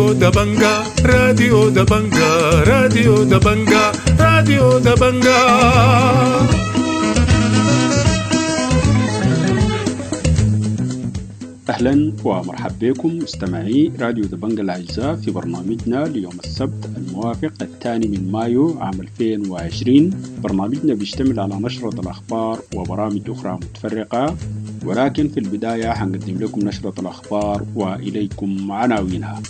راديو دبنجا راديو دبنجا راديو دبنجا راديو دبنجا. أهلا ومرحبا بكم مستمعي راديو دبنجا الأعزاء في برنامجنا ليوم السبت الموافق 2 مايو عام 2020. برنامجنا بيشتمل على نشرة الأخبار وبرامج أخرى متفرقة، ولكن في البداية حنقدم لكم نشرة الأخبار وإليكم عناوينها.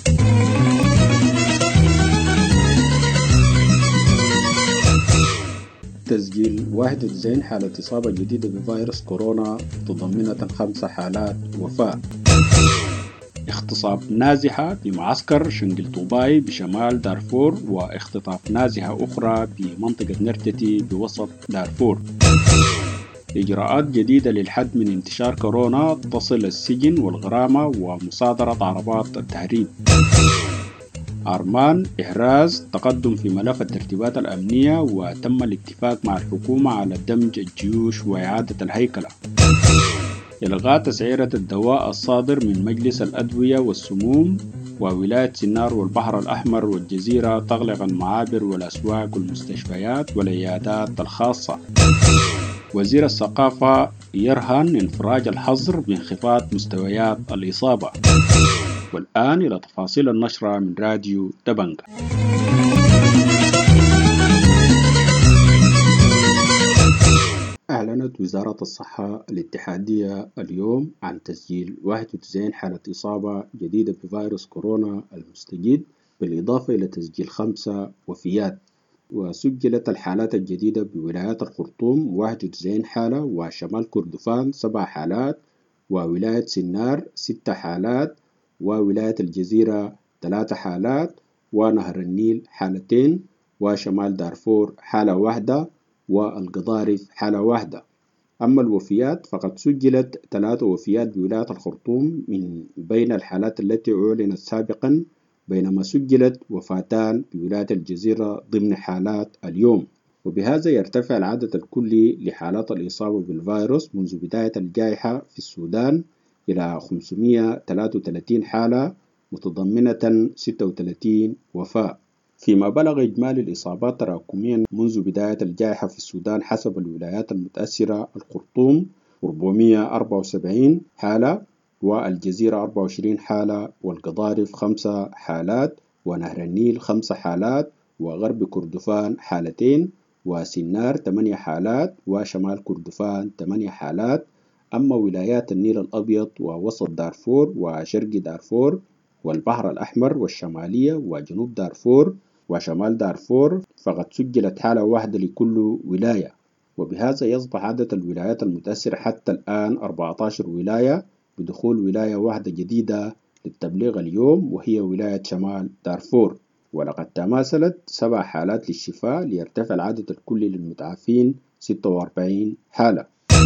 تسجيل 91 حالة إصابة جديدة بفيروس كورونا متضمنة 5 حالات وفاة. اغتصاب نازحة بمعسكر شنقل طوباي بشمال دارفور، واختطاف نازحة أخرى بمنطقة نرتتي بوسط دارفور. إجراءات جديدة للحد من انتشار كورونا تصل السجن والغرامة ومصادرة عربات التهريب. أرمان إحراز تقدم في ملف الترتيبات الأمنية، وتم الاتفاق مع الحكومة على دمج الجيوش وإعادة الهيكلة. إلغاء تسعيرة الدواء الصادر من مجلس الأدوية والسموم، وولاية سنار والبحر الأحمر والجزيرة تغلق المعابر والأسواق والمستشفيات والعيادات الخاصة. وزير الثقافة يرهن انفراج الحظر بانخفاض مستويات الإصابة. والآن إلى تفاصيل النشرة من راديو دبنجا. أعلنت وزارة الصحة الاتحادية اليوم عن تسجيل 91 حالة إصابة جديدة بفيروس كورونا المستجد، بالإضافة إلى تسجيل 5 وفيات. وسجلت الحالات الجديدة بولايات الخرطوم 91 حالة، وشمال كردفان 7 حالات، وولاية سنار 6 حالات، وولاية الجزيرة 3 حالات، ونهر النيل حالتين، وشمال دارفور حالة واحدة، والقضارف حالة واحدة. أما الوفيات فقد سجلت 3 وفيات بولاية الخرطوم من بين الحالات التي أعلنت سابقا، بينما سجلت وفاتان بولاية الجزيرة ضمن حالات اليوم. وبهذا يرتفع العدد الكلي لحالات الإصابة بالفيروس منذ بداية الجائحة في السودان إلى 533 حالة متضمنة 36 وفاة، فيما بلغ إجمالي الإصابات تراكميا منذ بداية الجائحة في السودان حسب الولايات المتأثرة: الخرطوم 474 حالة، والجزيرة 24 حالة، والقضارف 5 حالات، ونهر النيل 5 حالات، وغرب كردفان حالتين، وسنار 8 حالات، وشمال كردفان 8 حالات. أما ولايات النيل الأبيض ووسط دارفور وشرق دارفور والبحر الأحمر والشمالية وجنوب دارفور وشمال دارفور فقد سجلت حالة واحدة لكل ولاية. وبهذا يصبح عدد الولايات المتأثرة حتى الآن 14 ولاية، بدخول ولاية واحدة جديدة للتبليغ اليوم وهي ولاية شمال دارفور. ولقد تماثلت 7 حالات للشفاء ليرتفع العدد الكلي للمتعافين 46 حالة.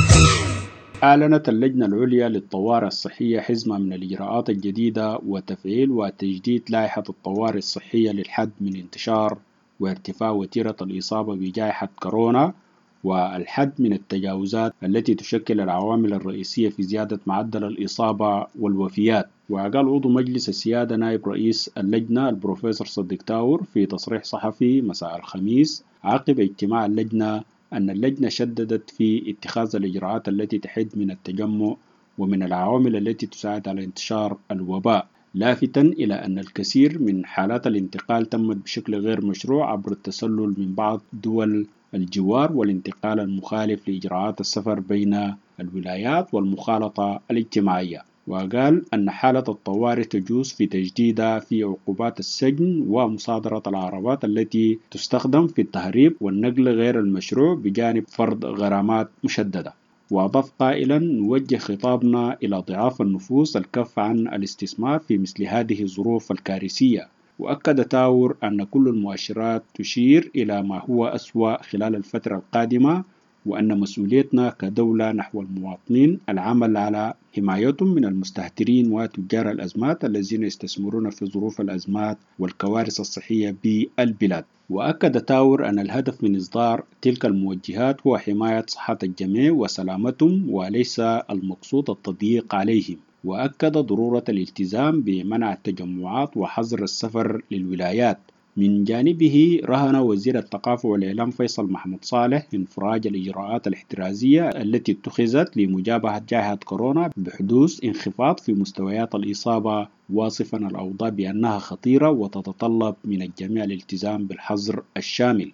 أعلنت اللجنة العليا للطوارئ الصحية حزمة من الإجراءات الجديدة وتفعيل وتجديد لائحة الطوارئ الصحية للحد من انتشار وارتفاع وتيرة الإصابة بجائحة كورونا، والحد من التجاوزات التي تشكل العوامل الرئيسية في زيادة معدل الإصابة والوفيات. وقال عضو مجلس السيادة نائب رئيس اللجنة البروفيسور صديق تاور في تصريح صحفي مساء الخميس عقب اجتماع اللجنة أن اللجنة شددت في اتخاذ الإجراءات التي تحد من التجمع ومن العوامل التي تساعد على انتشار الوباء، لافتا إلى أن الكثير من حالات الانتقال تمت بشكل غير مشروع عبر التسلل من بعض دول الجوار والانتقال المخالف لإجراءات السفر بين الولايات والمخالطة الاجتماعية. وقال أن حالة الطوارئ تجوز في تجديدها في عقوبات السجن ومصادرة العربات التي تستخدم في التهريب والنقل غير المشروع، بجانب فرض غرامات مشددة. وأضاف قائلا: نوجه خطابنا إلى ضعاف النفوس الكف عن الاستثمار في مثل هذه الظروف الكارثية. وأكد تاور أن كل المؤشرات تشير إلى ما هو أسوأ خلال الفترة القادمة، وأن مسؤوليتنا كدولة نحو المواطنين العمل على حمايتهم من المستهترين وتجار الأزمات الذين يستثمرون في ظروف الأزمات والكوارث الصحية بالبلاد. وأكد تاور أن الهدف من إصدار تلك الموجهات هو حماية صحة الجميع وسلامتهم، وليس المقصود التضييق عليهم. وأكد ضرورة الالتزام بمنع التجمعات وحظر السفر للولايات. من جانبه رهن وزير الثقافة والإعلام فيصل محمود صالح انفراج الإجراءات الاحترازية التي اتخذت لمجابهة جائحة كورونا بحدوث انخفاض في مستويات الإصابة، واصفا الأوضاع بأنها خطيرة وتتطلب من الجميع الالتزام بالحظر الشامل.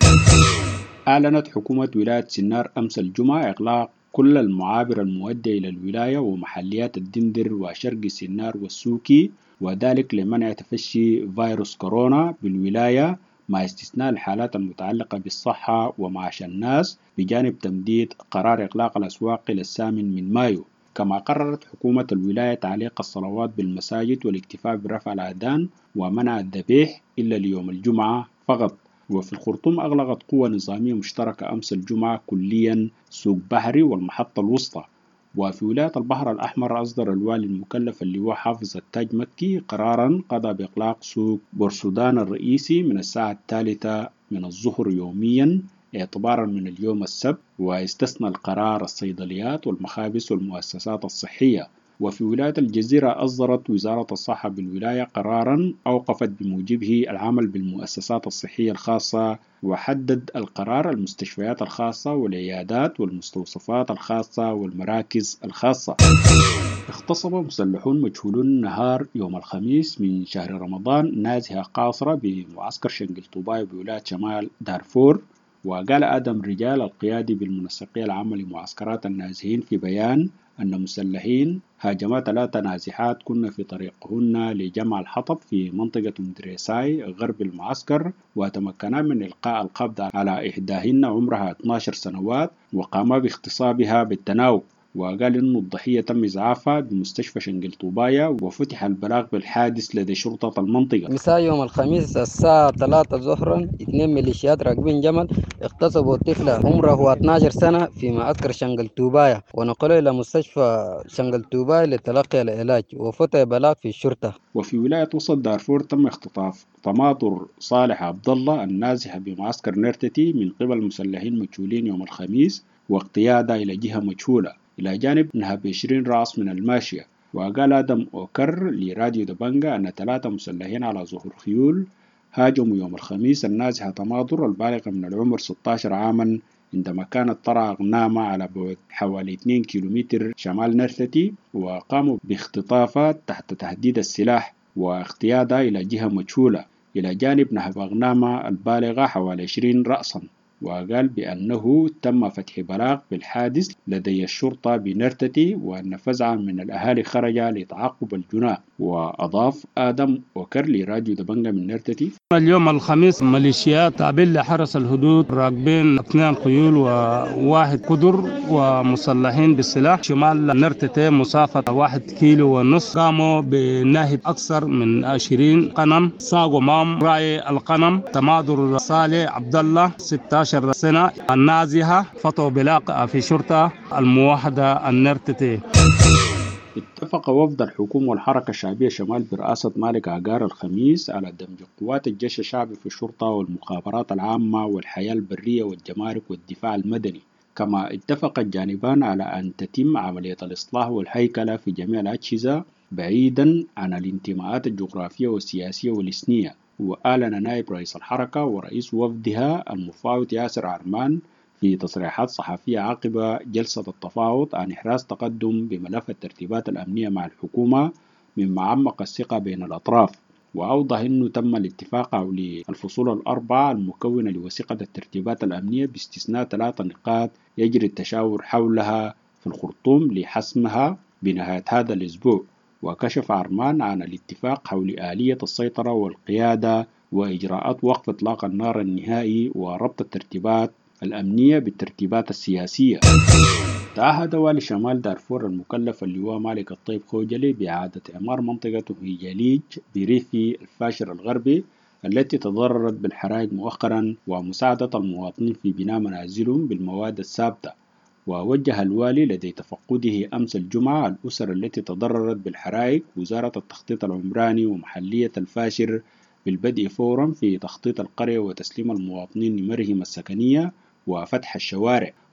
أعلنت حكومة ولاية سنار أمس الجمعة إغلاق كل المعابر المؤدية إلى الولاية ومحليات الدندر وشرق سنار والسوكي، وذلك لمنع تفشي فيروس كورونا بالولاية مع استثناء الحالات المتعلقة بالصحة ومعاش الناس، بجانب تمديد قرار إغلاق الأسواق إلى 8 من مايو. كما قررت حكومة الولاية تعليق الصلوات بالمساجد والاكتفاء برفع الأذان ومنع الذبيح إلا ليوم الجمعة فقط. وفي الخرطوم أغلقت قوة نظامية مشتركة أمس الجمعة كليا سوق بحري والمحطة الوسطى. وفي ولاية البحر الأحمر أصدر الوالي المكلف اللواء حافظ التاج مكي قرارا قضى بإغلاق سوق بورسودان الرئيسي من الساعة 3 من الظهر يوميا اعتبارا من اليوم السبت، واستثنى القرار الصيدليات والمخابز والمؤسسات الصحية. وفي ولاية الجزيرة أصدرت وزارة الصحة بالولاية قرارا أوقفت بموجبه العمل بالمؤسسات الصحية الخاصة، وحدد القرار المستشفيات الخاصة والعيادات والمستوصفات الخاصة والمراكز الخاصة. اغتصب مسلحون مجهولون نهار يوم الخميس من شهر رمضان نازحة قاصرة بمعسكر شنقل طوباي بولاية شمال دارفور. وقال آدم رجال القيادي بالمنسقية العامة لمعسكرات النازحين في بيان أن مسلحين هاجما 3 نازحات كن في طريقهن لجمع الحطب في منطقة مدريساي غرب المعسكر، وتمكنا من إلقاء القبض على إحداهن عمرها 12 سنوات وقاما باغتصابها بالتناوب. وقال إن الضحية تم إسعافها بمستشفى شنقل طوبايا وفتح البلاغ بالحادث لدى شرطة المنطقة. مساء يوم الخميس الساعة 3 ظهرا 2 ميليشيات راكبين جمل اغتصبوا طفلة عمره 12 سنة في معسكر شنقل طوبايا ونقلوا إلى مستشفى شنقل طوبايا لتلقي العلاج، وفتح بلاغ في الشرطة. وفي ولاية وسط دارفور تم اختطاف طماطر صالح عبد الله النازحة بمعسكر نرتتي من قبل مسلحين مجهولين يوم الخميس واقتيادها إلى جهة مجهولة، إلى جانب نهب 20 رأس من الماشية. وقال آدم أوكر لراديو دبنجا أن 3 مسلحين على ظهور خيول هاجموا يوم الخميس النازحة طماطر البالغة من العمر 16 عاما عندما كانت ترعى أغنامها على بعد حوالي 2 كيلومتر شمال نرتتي، وقاموا باختطافها تحت تهديد السلاح واغتيادها إلى جهة مجهولة، إلى جانب نهب أغنامها البالغة حوالي 20 رأسا. وقال بأنه تم فتح بلاغ بالحادث لدي الشرطة بنرتتي وأن فزعا من الأهالي خرج لتعقب الجناة. وأضاف آدم وكر لراديو دبنجا من نرتتي: اليوم الخميس ميليشيات تابعين لحرس الحدود راكبين 2 خيول وواحد قدر ومسلحين بالسلاح شمال نرتتي مسافة 1.5 كيلو قاموا بنهب أكثر من 20 قنم، ساقوا معهم راعي القنم تمادر صالح عبد الله 16 سنة النازحة، فتحوا بلاغ في شرطة الموحدة النرتتي. اتفق وفد الحكومة والحركة الشعبية شمال برئاسة مالك عقار الخميس على دمج قوات الجيش الشعبي في الشرطة والمخابرات العامة والحياة البرية والجمارك والدفاع المدني. كما اتفق الجانبان على أن تتم عملية الإصلاح والهيكلة في جميع الأجهزة بعيدا عن الانتماءات الجغرافية والسياسية والإثنية. وأعلن نائب رئيس الحركة ورئيس وفدها المفاوض ياسر عرمان في تصريحات صحفية عقب جلسة التفاوض عن إحراز تقدم بملف الترتيبات الأمنية مع الحكومة مما عمق الثقة بين الأطراف. وأوضح أنه تم الاتفاق حول الفصول ال4 المكونة لوثيقة الترتيبات الأمنية باستثناء 3 نقاط يجري التشاور حولها في الخرطوم لحسمها بنهاية هذا الأسبوع. وكشف عرمان عن الاتفاق حول آلية السيطرة والقيادة وإجراءات وقف إطلاق النار النهائي وربط الترتيبات الأمنية بالترتيبات السياسية. تعهد والي شمال دارفور المكلف اللواء مالك الطيب خوجلي بإعادة إعمار منطقة هيجاليج بريف الفاشر الغربي التي تضررت بالحرائق مؤخرا، ومساعدة المواطنين في بناء منازلهم بالمواد الثابتة. ووجه الوالي لدي تفقده أمس الجمعة الأسر التي تضررت بالحرائق وزارة التخطيط العمراني ومحلية الفاشر بالبدء فورا في تخطيط القرية وتسليم المواطنين لمرهم السكنية وفتح الشوارع.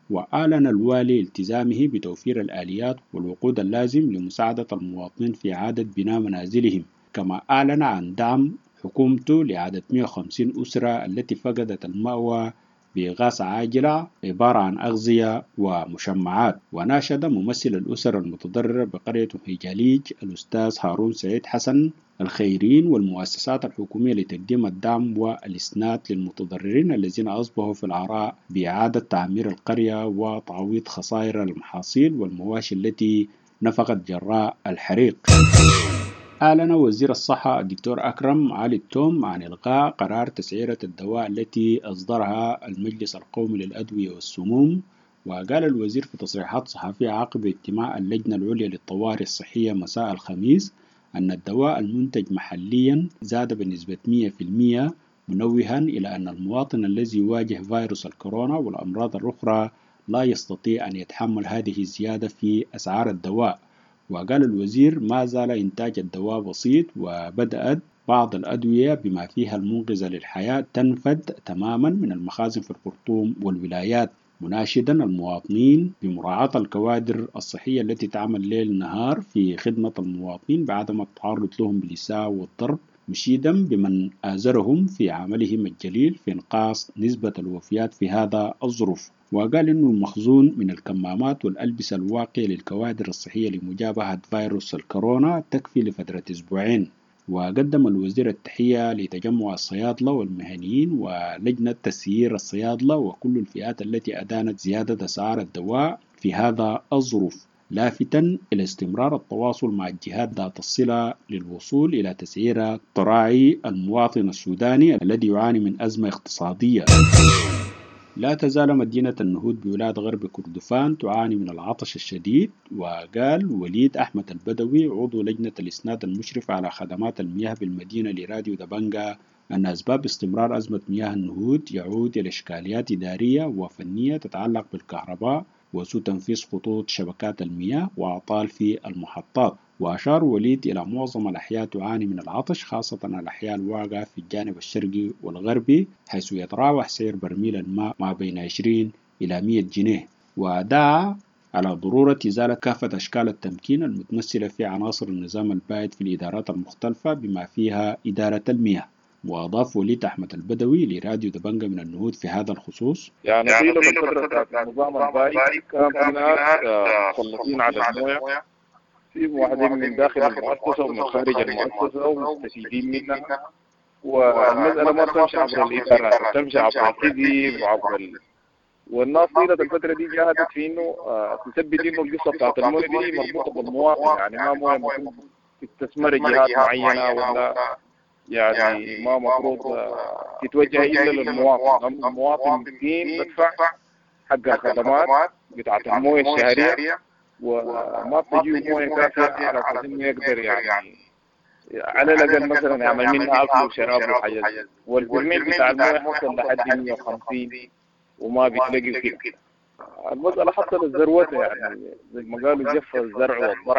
وأعلن الوالي التزامه بتوفير الآليات والوقود اللازم لمساعدة المواطنين في إعادة بناء منازلهم. كما أعلن عن دعم حكومته لإعادة 150 أسرة التي فقدت المأوى بإغاثة عاجلة عبارة عن أغذية ومشمعات. وناشد ممثل الأسر المتضررة بقرية هيجاليج الأستاذ هارون سعيد حسن الخيرين والمؤسسات الحكومية لتقديم الدعم والإسناد للمتضررين الذين أصبحوا في العراء بإعادة تعمير القرية وتعويض خسائر المحاصيل والمواشي التي نفقت جراء الحريق. أعلن وزير الصحة الدكتور أكرم علي التوم عن إلغاء قرار تسعيرة الدواء التي أصدرها المجلس القومي للأدوية والسموم. وقال الوزير في تصريحات صحفية عقب اجتماع اللجنة العليا للطوارئ الصحية مساء الخميس أن الدواء المنتج محليا زاد بنسبة 100%، منوها إلى أن المواطن الذي يواجه فيروس الكورونا والأمراض الأخرى لا يستطيع أن يتحمل هذه الزيادة في أسعار الدواء. وقال الوزير ما زال إنتاج الدواء بسيط، وبدأت بعض الأدوية بما فيها المنقذة للحياة تنفد تماما من المخازن في الخرطوم والولايات، مناشدا المواطنين بمراعاة الكوادر الصحية التي تعمل ليل نهار في خدمة المواطنين بعدم التعرض لهم بالإساءة والضرب، مشيدا بمن آزرهم في عملهم الجليل في إنقاص نسبة الوفيات في هذا الظروف. وقال إنه المخزون من الكمامات والألبسة الواقية للكوادر الصحية لمجابهة فيروس الكورونا تكفي لفترة أسبوعين. وقدم الوزير التحية لتجمع الصيادلة والمهنيين ولجنة تسيير الصيادلة وكل الفئات التي أدانت زيادة أسعار الدواء في هذا الظروف، لافتا إلى استمرار التواصل مع الجهات ذات الصلة للوصول إلى تسعير تراعي المواطن السوداني الذي يعاني من أزمة اقتصادية. لا تزال مدينة النهود بولاية غرب كردفان تعاني من العطش الشديد. وقال وليد أحمد البدوي عضو لجنة الإسناد المشرف على خدمات المياه بالمدينة لراديو دبنجة أن أسباب استمرار أزمة مياه النهود يعود إلى إشكاليات إدارية وفنية تتعلق بالكهرباء وسوء تنفيذ خطوط شبكات المياه وأعطال في المحطات. وأشار وليد إلى معظم الأحياء تعاني من العطش، خاصة الأحياء الواقعة في الجانب الشرقي والغربي، حيث يتراوح سعر برميل الماء ما بين 20 إلى 100 جنيه. ودعا على ضرورة إزالة كافة أشكال التمكين المتمثلة في عناصر النظام البائد في الإدارات المختلفة بما فيها إدارة المياه. وأضاف وليد أحمد البدوي لراديو دبنجة من النهود في هذا الخصوص: يعني طيلة الفترة بتاعت النظام البائد كان في ناس مسلطين على المويه، في موحدين من داخل المؤسسة ومن خارج المؤسسة ومستفيدين منها. والمسألة ما تمشي عبر الإدارات، تمشي عبر الحزب وعبر والناس طيلة الفترة دي جاهدت في إنه تثبت إنه القصة بتاعت المويه دي مربوطة بالمواطن، يعني ما مويه مفروض تستثمر جهات معينة ولا يعني ما مفروض تتوجه إلا للمواطن. المواطن مسكين بدفع حق الخدمات بتاعت المويه الشهرية وما بتجيه مويه كافية على أساس إنه يقدر يعني على الأقل مثلا يعمل منها أكل وشراب وحاجات. والبرميل بتاع المويه حصل لحد 150 وما بتلاقي كده. المسألة حصلت ذروتها، يعني زي ما قالوا جف الزرع والضرع.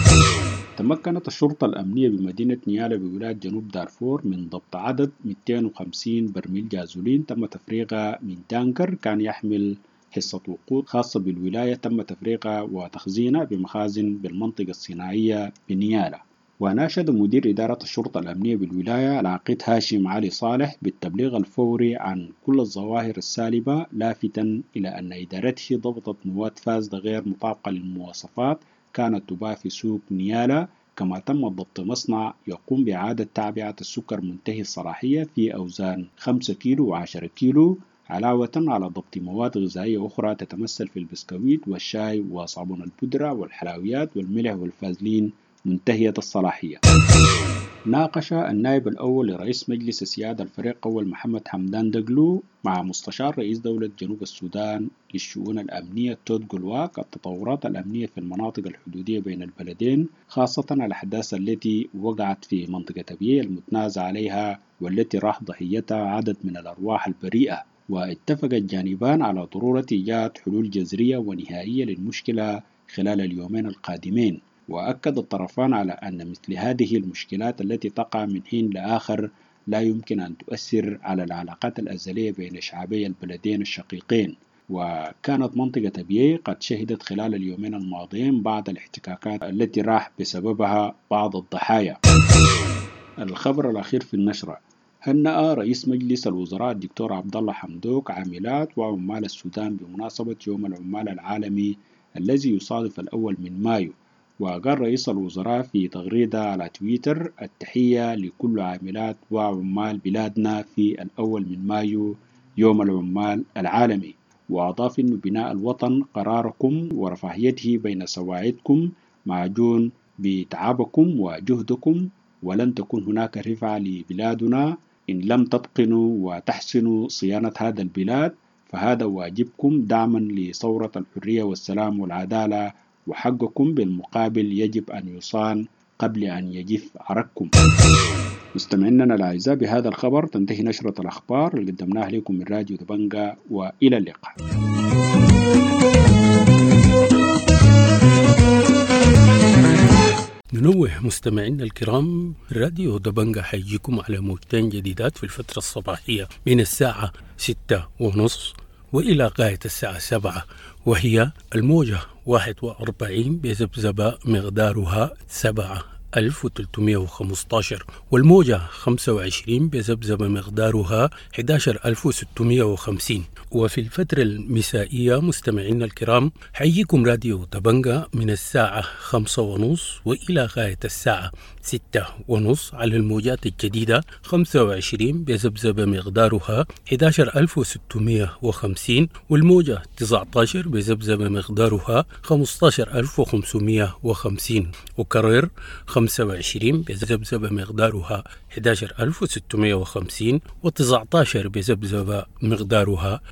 تمكنت الشرطة الأمنية بمدينة نيالا بولاية جنوب دارفور من ضبط عدد 250 برميل جازولين تم تفريغها من تانكر كان يحمل حصة وقود خاصة بالولاية، تم تفريغها وتخزينها بمخازن بالمنطقة الصناعية بنيالا. وناشد مدير إدارة الشرطة الأمنية بالولاية العقيد هاشم علي صالح بالتبليغ الفوري عن كل الظواهر السالبة، لافتا إلى أن إدارته ضبطت مواد فاسدة غير مطابقة للمواصفات كانت تباع في سوق نيالا. كما تم ضبط مصنع يقوم بإعادة تعبئة السكر منتهي الصلاحية في أوزان 5 كيلو و10 كيلو، علاوة على ضبط مواد غذائية أخرى تتمثل في البسكويت والشاي وصابون البودرة والحلويات والملح والفازلين منتهية الصلاحية. ناقش النائب الأول لرئيس مجلس السيادة الفريق أول محمد حمدان دقلو مع مستشار رئيس دولة جنوب السودان للشؤون الأمنية تود جلواك التطورات الأمنية في المناطق الحدودية بين البلدين، خاصة الأحداث التي وقعت في منطقة أبية المتنازع عليها والتي راح ضحيتها عدد من الأرواح البريئة. واتفق الجانبان على ضرورة إيجاد حلول جذرية ونهائية للمشكلة خلال اليومين القادمين. وأكد الطرفان على أن مثل هذه المشكلات التي تقع من حين لآخر لا يمكن أن تؤثر على العلاقات الأزلية بين شعبي البلدين الشقيقين. وكانت منطقة أبيي قد شهدت خلال اليومين الماضيين بعض الاحتكاكات التي راح بسببها بعض الضحايا. الخبر الأخير في النشرة: هنأ رئيس مجلس الوزراء الدكتور عبد الله حمدوك عاملات وعمال السودان بمناسبة يوم العمال العالمي الذي يصادف الأول من مايو. وقال رئيس الوزراء في تغريدة على تويتر: التحية لكل عاملات وعمال بلادنا في الأول من مايو يوم العمال العالمي. وأضاف أن بناء الوطن قراركم ورفاهيته بين سواعدكم معجون بتعبكم وجهدكم، ولن تكون هناك رفعة لبلادنا إن لم تتقنوا وتحسنوا صيانة هذا البلاد، فهذا واجبكم دعما لثورة الحرية والسلام والعدالة، وحقكم بالمقابل يجب أن يصان قبل أن يجف عرقكم. مستمعينا الأعزاء، بهذا الخبر تنتهي نشرة الأخبار اللي قدمناها لكم من راديو دبنجة، وإلى اللقاء. ننوه مستمعينا الكرام، راديو دبنجة حيجيكم على موجتين جديدات في الفترة الصباحية من الساعة 6:30 وإلى غاية الساعة 7، وهي الموجة 41 بذبذبة مقدارها 7315، والموجة 25 بذبذبة مقدارها 11650. وفي الفترة المسائية مستمعينا الكرام حييكم راديو دبنجة من الساعة 5:30 وإلى غاية الساعة 6:30 على الموجات الجديدة 25 بذبذبة مقدارها 11650، والموجة 19 بذبذبة مقدارها 15550، وكرر 25 بذبذبة مقدارها 11650 و19 بذبذبة مقدارها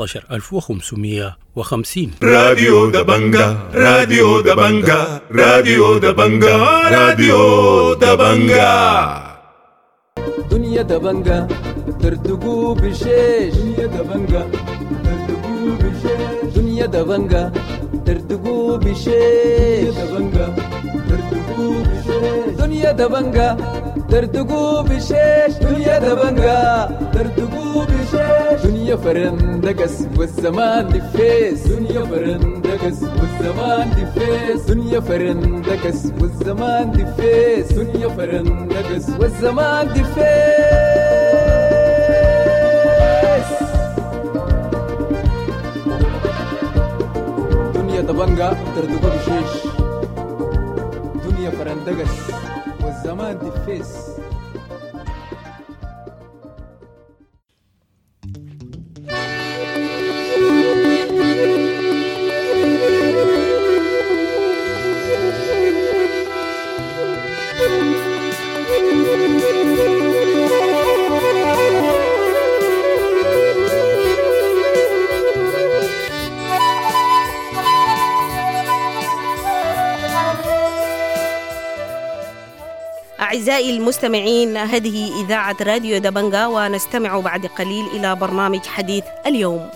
15550. راديو دبنجة، راديو دبنجة، راديو دبنجة، راديو دبنجة. دنيا دبنجة ترتقو بشيش، دنيا دبنجة ترتقو بشيش، دنيا دبنجة ترتقو بشيش، دبنجة ترتقو بشيش، دنيا دبنجة ترتقو بشيش، دنيا دبنجة ترتقو بشيش، دنيا فرندقس والزمان دفيس، دنيا فرندقس والزمان دفيس، دنيا فرندقس والزمان دفيس، دنيا فرندقس والزمان دفيس. دنيا دبنجة ترتقو بشيش، دنيا فرندقس والزمان دفيس. أعزائي المستمعين، هذه إذاعة راديو دبنجة، ونستمع بعد قليل إلى برنامج حديث اليوم.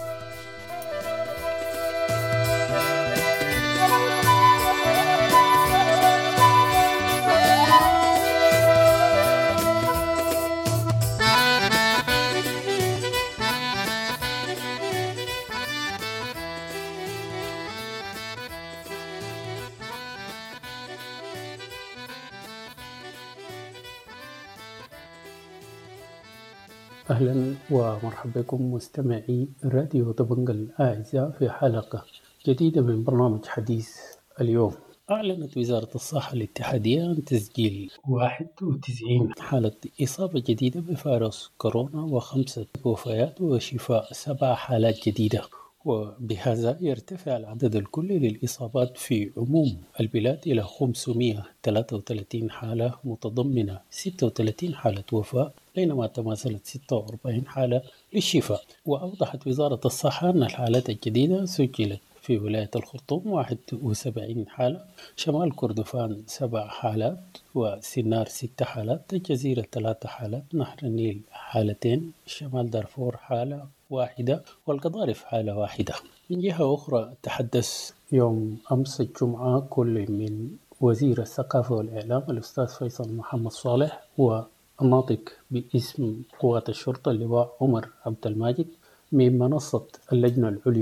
أهلا ومرحبا بكم مستمعي راديو دبنجة الأعزاء في حلقة جديدة من برنامج حديث اليوم. أعلنت وزارة الصحة الاتحادية عن تسجيل 91 حالة إصابة جديدة بفيروس كورونا و5 وفيات وشفاء 7 حالات جديدة، وبهذا يرتفع العدد الكلي للإصابات في عموم البلاد إلى 533 حالة متضمنة 36 حالة وفاة، بينما تماثلت 46 حالة للشفاء. وأوضحت وزارة الصحة أن الحالات الجديدة سجلت في ولاية الخرطوم 71 حالة، شمال كردفان 7 حالات، وسنار 6 حالات، الجزيرة 3 حالات، نهر النيل حالتين، شمال دارفور حالة واحدة، والقضارف حالة واحدة. من جهة أخرى تحدث يوم أمس الجمعة كل من وزير الثقافة والإعلام الأستاذ فيصل محمد صالح والناطق باسم قوات الشرطة اللواء عمر عبد الماجد من منصة اللجنة العليا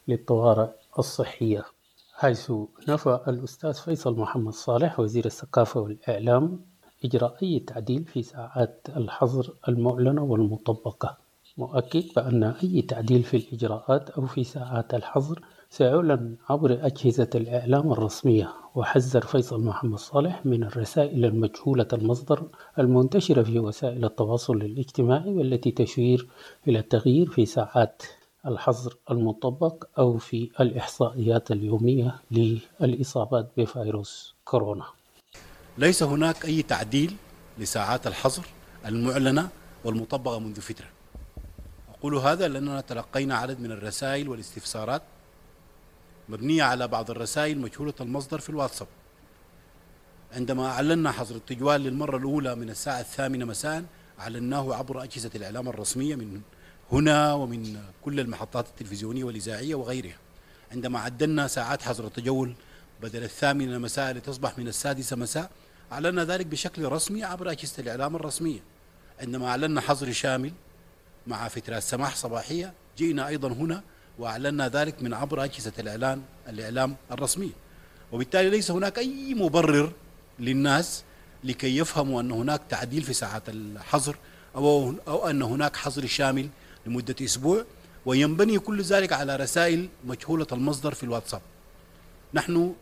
للطوارئ الصحية، حيث نفى الأستاذ فيصل محمد صالح وزير الثقافة والإعلام إجراء أي تعديل في ساعات الحظر المعلنة والمطبقة، مؤكد بأن أي تعديل في الإجراءات أو في ساعات الحظر سيعلن عبر أجهزة الإعلام الرسمية. وحذر فيصل محمد صالح من الرسائل المجهولة المصدر المنتشرة في وسائل التواصل الاجتماعي والتي تشير إلى التغيير في ساعات الحظر المطبق أو في الإحصائيات اليومية للإصابات بفيروس كورونا. ليس هناك أي تعديل لساعات الحظر المعلنة والمطبقة منذ فترة. أقول هذا لأننا تلقينا عدد من الرسائل والاستفسارات مبنية على بعض الرسائل مجهولة المصدر في الواتساب. عندما أعلنا حظر التجوال للمرة الأولى من الساعة 8 مساء أعلناه عبر أجهزة الإعلام الرسمية من هنا ومن كل المحطات التلفزيونية والإذاعية وغيرها. عندما عدلنا ساعات حظر التجول بدل 8 مساء لتصبح من 6 مساء أعلنا ذلك بشكل رسمي عبر أجهزة الإعلام الرسمية. عندما أعلنا حظر شامل مع فترات سماح صباحية جئنا أيضا هنا وأعلنا ذلك من عبر أجهزة الإعلام الرسمية. وبالتالي ليس هناك أي مبرر للناس لكي يفهموا أن هناك تعديل في ساعات الحظر أو أن هناك حظر شامل لمدة أسبوع، وينبني كل ذلك على رسائل مجهولة المصدر في الواتساب. نحن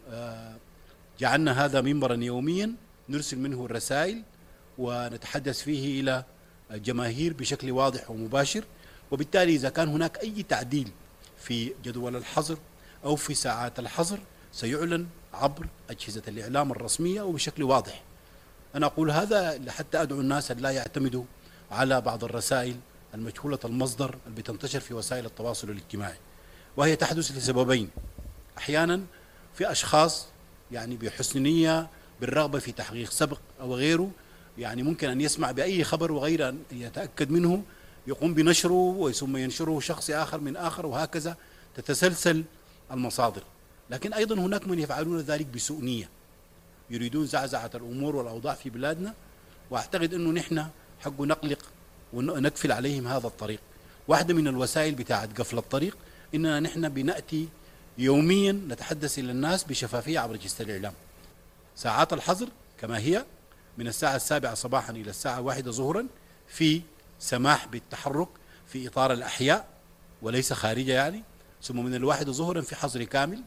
جعلنا هذا منبرا يوميا نرسل منه الرسائل ونتحدث فيه إلى الجماهير بشكل واضح ومباشر. وبالتالي إذا كان هناك أي تعديل في جدول الحظر أو في ساعات الحظر سيعلن عبر أجهزة الإعلام الرسمية وبشكل واضح. أنا أقول هذا حتى أدعو الناس أن لا يعتمدوا على بعض الرسائل المجهولة المصدر اللي بتنتشر في وسائل التواصل الاجتماعي، وهي تحدث لسببين. أحيانا في أشخاص يعني بحسن نية بالرغبة في تحقيق سبق أو غيره، يعني ممكن أن يسمع بأي خبر وغير أن يتأكد منه يقوم بنشره ثم ينشره شخص آخر من آخر، وهكذا تتسلسل المصادر. لكن أيضا هناك من يفعلون ذلك بسوء نية، يريدون زعزعة الأمور والأوضاع في بلادنا، وأعتقد أنه نحن حق نقلق ونقفل عليهم هذا الطريق. واحدة من الوسائل بتاعت قفل الطريق إننا نحن بنأتي يوميا نتحدث إلى الناس بشفافية عبر أجهزة الإعلام. ساعات الحظر كما هي من الساعة 7 صباحا إلى الساعة 1 ظهرا في سماح بالتحرك في إطار الأحياء وليس خارجة يعني، ثم من 1 ظهرا في حظر كامل،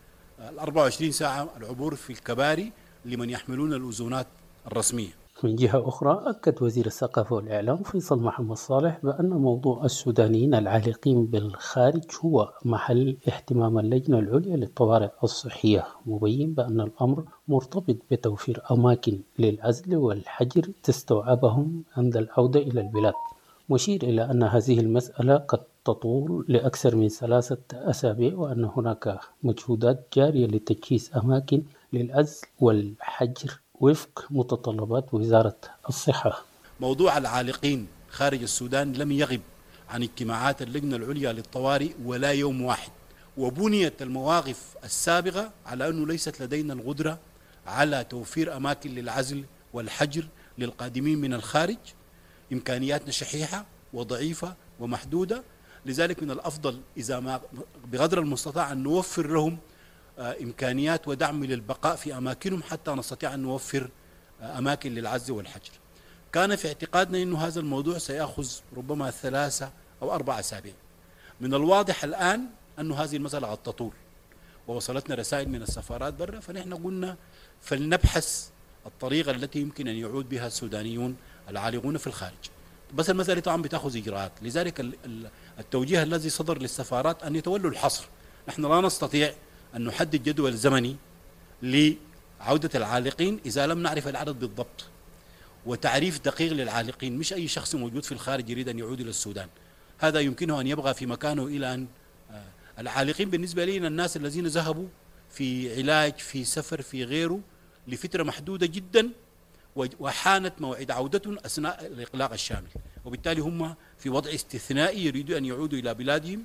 24 ساعة العبور في الكباري لمن يحملون الأذونات الرسمية. من جهة أخرى أكد وزير الثقافة والإعلام فيصل محمد صالح بأن موضوع السودانيين العالقين بالخارج هو محل اهتمام اللجنة العليا للطوارئ الصحية، مبين بأن الأمر مرتبط بتوفير أماكن للعزل والحجر تستوعبهم عند العودة إلى البلاد، مشير إلى أن هذه المسألة قد تطول لأكثر من 3 أسابيع، وأن هناك مجهودات جارية لتجهيز أماكن للعزل والحجر وفق متطلبات وزارة الصحة. موضوع العالقين خارج السودان لم يغب عن اجتماعات اللجنة العليا للطوارئ ولا يوم واحد، وبنيت المواقف السابقة على أنه ليست لدينا القدرة على توفير أماكن للعزل والحجر للقادمين من الخارج. إمكانياتنا شحيحة وضعيفة ومحدودة، لذلك من الأفضل إذا ما بقدر المستطاع أن نوفر لهم إمكانيات ودعم للبقاء في أماكنهم حتى نستطيع أن نوفر أماكن للعزل والحجر. كان في اعتقادنا أن هذا الموضوع سيأخذ ربما 3 أو 4 أسابيع. من الواضح الآن أن هذه المسألة قد تطول، ووصلتنا رسائل من السفارات برا، فنحن قلنا فلنبحث الطريقة التي يمكن أن يعود بها السودانيون العالقون في الخارج. بس المسألة طبعا بتأخذ إجراءات، لذلك التوجيه الذي صدر للسفارات أن يتولوا الحصر. نحن لا نستطيع أن نحدد جدول زمني لعودة العالقين إذا لم نعرف العدد بالضبط، وتعريف دقيق للعالقين، مش أي شخص موجود في الخارج يريد أن يعود إلى السودان، هذا يمكنه أن يبقى في مكانه إلى أن العالقين بالنسبة لنا الناس الذين ذهبوا في علاج في سفر في غيره لفترة محدودة جدا وحانت موعد عودتهم أثناء الإقلاق الشامل، وبالتالي هم في وضع استثنائي يريدوا أن يعودوا إلى بلادهم،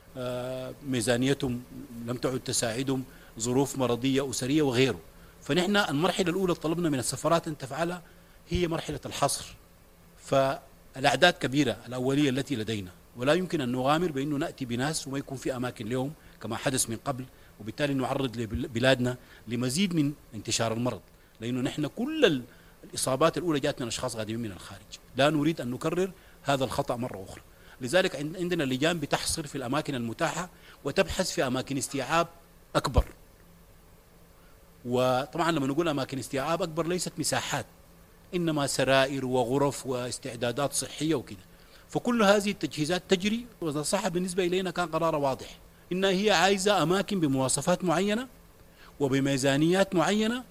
ميزانيتهم لم تعد تساعدهم، ظروف مرضية أسرية وغيره. فنحن المرحلة الأولى طلبنا من السفارات أن تفعلها هي مرحلة الحصر، فالأعداد كبيرة الأولية التي لدينا، ولا يمكن أن نغامر بأنه نأتي بناس وما يكون في أماكن لهم كما حدث من قبل، وبالتالي نعرض بلادنا لمزيد من انتشار المرض، لأنه نحن كل الإصابات الأولى جاءت من أشخاص قادمين من الخارج. لا نريد أن نكرر هذا الخطأ مرة أخرى. لذلك عندنا لجان بتحصر في الأماكن المتاحة وتبحث في أماكن استيعاب أكبر. وطبعا لما نقول أماكن استيعاب أكبر ليست مساحات، إنما سرائر وغرف واستعدادات صحية وكذا. فكل هذه التجهيزات تجري. وزارة الصحة بالنسبة إلينا كان قرار واضح، إنها هي عايزة أماكن بمواصفات معينة وبميزانيات معينة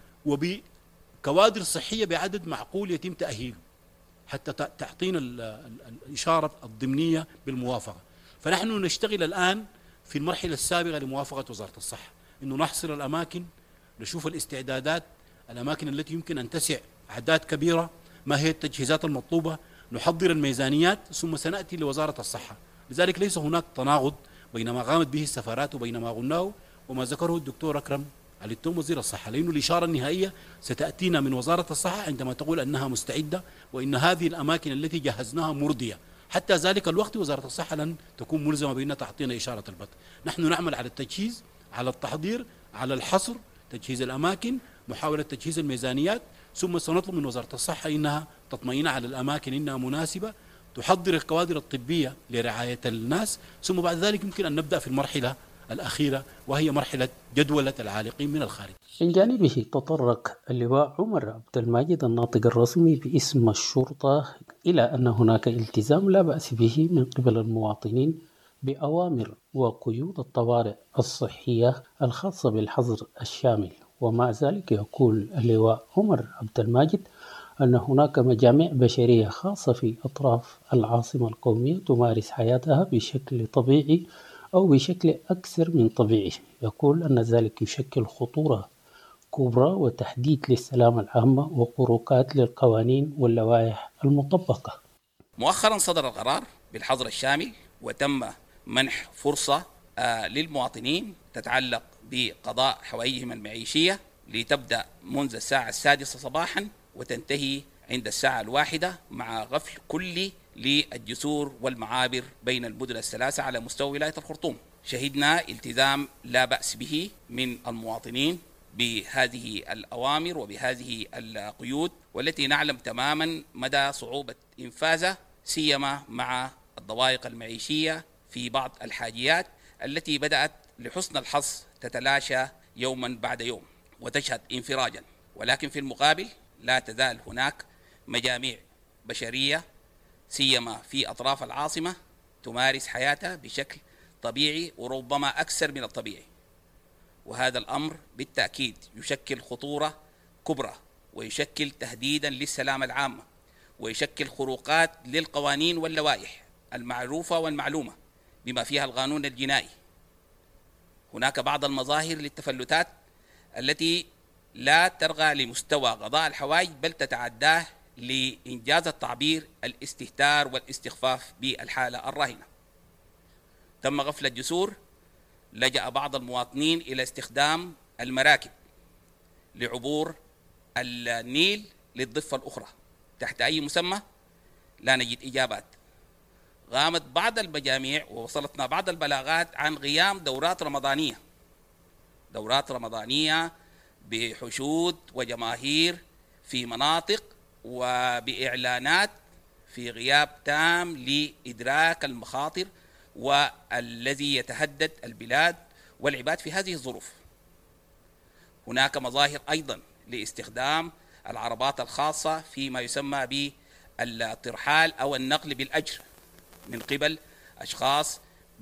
وبكوادر صحية بعدد معقول يتم تأهيله حتى تعطينا الإشارة الضمنية بالموافقة. فنحن نشتغل الآن في المرحلة السابقة لموافقة وزارة الصحة، إنه نحصر الأماكن، نشوف الاستعدادات، الأماكن التي يمكن أن تسع أعداد كبيرة، ما هي التجهيزات المطلوبة، نحضر الميزانيات، ثم سنأتي لوزارة الصحة. لذلك ليس هناك تناقض بين ما قامت به السفارات وبين ما قلناه وما ذكره الدكتور أكرم علي التوم وزير الصحة، لأنه الإشارة النهائية ستأتينا من وزارة الصحة عندما تقول أنها مستعدة وإن هذه الأماكن التي جهزناها مرضية. حتى ذلك الوقت وزارة الصحة لن تكون ملزمة بأن تعطينا إشارة البدء. نحن نعمل على التجهيز، على التحضير، على الحصر، تجهيز الأماكن، محاولة تجهيز الميزانيات، ثم سنطلب من وزارة الصحة إنها تطمئن على الأماكن إنها مناسبة، تحضر الكوادر الطبية لرعاية الناس، ثم بعد ذلك يمكن أن نبدأ في المرحلة الأخيرة وهي مرحلة جدولة العالقين من الخارج. من جانبه تطرق اللواء عمر عبد الماجد الناطق الرسمي باسم الشرطة إلى أن هناك التزام لا بأس به من قبل المواطنين بأوامر وقيود الطوارئ الصحية الخاصة بالحظر الشامل. ومع ذلك يقول اللواء عمر عبد الماجد أن هناك مجامع بشرية خاصة في أطراف العاصمة القومية تمارس حياتها بشكل طبيعي أو بشكل أكثر من طبيعي. يقول أن ذلك يشكل خطورة كبرى وتحديد للسلامة العامة وخروقات للقوانين واللوائح المطبقة. مؤخرا صدر القرار بالحظر الشامل وتم منح فرصة للمواطنين تتعلق بقضاء حوائجهم المعيشية لتبدأ منذ الساعة 6 صباحا وتنتهي عند الساعة 1 مع غفل كلي للجسور والمعابر بين المدن الثلاثة على مستوى ولاية الخرطوم. شهدنا التزام لا بأس به من المواطنين بهذه الأوامر وبهذه القيود، والتي نعلم تماما مدى صعوبة إنفاذها، سيما مع الضوائق المعيشية في بعض الحاجيات التي بدأت لحسن الحظ تتلاشى يوما بعد يوم وتشهد انفراجا. ولكن في المقابل لا تزال هناك مجاميع بشرية سيما في أطراف العاصمة تمارس حياتها بشكل طبيعي وربما أكثر من الطبيعي، وهذا الأمر بالتأكيد يشكل خطورة كبرى ويشكل تهديدا للسلامة العامة ويشكل خروقات للقوانين واللوائح المعروفة والمعلومة بما فيها القانون الجنائي. هناك بعض المظاهر للتفلتات التي لا ترغى لمستوى قضاء الحوائج بل تتعداه لإنجاز التعبير الاستهتار والاستخفاف بالحالة الراهنة. تم غفل الجسور، لجأ بعض المواطنين إلى استخدام المراكب لعبور النيل للضفة الأخرى تحت أي مسمى، لا نجد إجابات. قامت بعض المجاميع ووصلتنا بعض البلاغات عن قيام دورات رمضانية بحشود وجماهير في مناطق وبإعلانات في غياب تام لإدراك المخاطر والذي يتهدد البلاد والعباد في هذه الظروف. هناك مظاهر أيضا لاستخدام العربات الخاصة فيما يسمى بالترحال أو النقل بالأجر من قبل أشخاص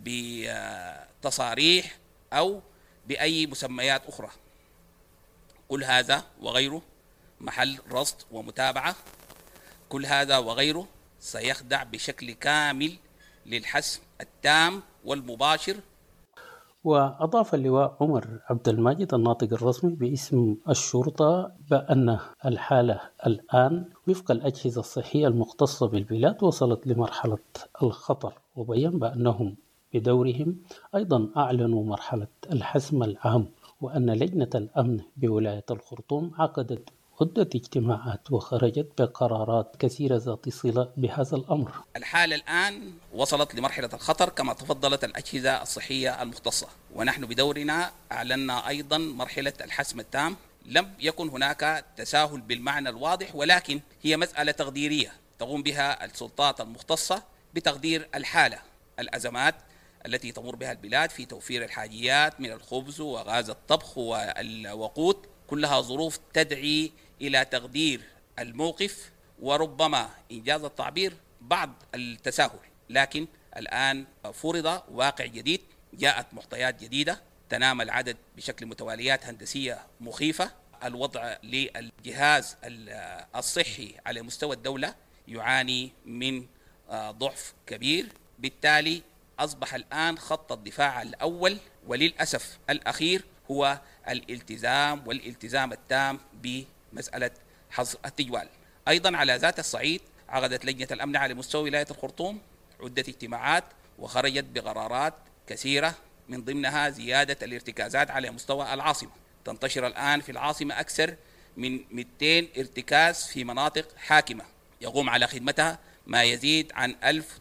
بتصاريح أو بأي مسميات أخرى. كل هذا وغيره محل رصد ومتابعة. كل هذا وغيره سيخضع بشكل كامل للحسم التام والمباشر. وأضاف اللواء عمر عبد الماجد الناطق الرسمي باسم الشرطة بأن الحالة الآن وفق الأجهزة الصحية المختصة بالبلاد وصلت لمرحلة الخطر، وبين بأنهم بدورهم أيضا أعلنوا مرحلة الحسم العام، وأن لجنة الأمن بولاية الخرطوم عقدت عدة اجتماعات وخرجت بقرارات كثيرة ذات صلة بهذا الأمر. الحالة الآن وصلت لمرحلة الخطر كما تفضلت الأجهزة الصحية المختصة، ونحن بدورنا أعلنا أيضا مرحلة الحسم التام. لم يكن هناك تساهل بالمعنى الواضح، ولكن هي مسألة تقديرية تقوم بها السلطات المختصة بتقدير الحالة، الأزمات التي تمر بها البلاد في توفير الحاجيات من الخبز وغاز الطبخ والوقود، كلها ظروف تدعي إلى تقدير الموقف وربما إنجاز التعبير بعض التساهل. لكن الآن فرض واقع جديد، جاءت معطيات جديدة تنام العدد بشكل متواليات هندسية مخيفة. الوضع للجهاز الصحي على مستوى الدولة يعاني من ضعف كبير، بالتالي أصبح الآن خط الدفاع الأول وللأسف الأخير هو الالتزام التام بمسألة حظر التجوال. أيضا على ذات الصعيد عقدت لجنة الأمن على مستوى ولاية الخرطوم عدة اجتماعات وخرجت بقرارات كثيرة، من ضمنها زيادة الارتكازات على مستوى العاصمة. تنتشر الآن في العاصمة أكثر من 200 ارتكاز في مناطق حاكمة يقوم على خدمتها ما يزيد عن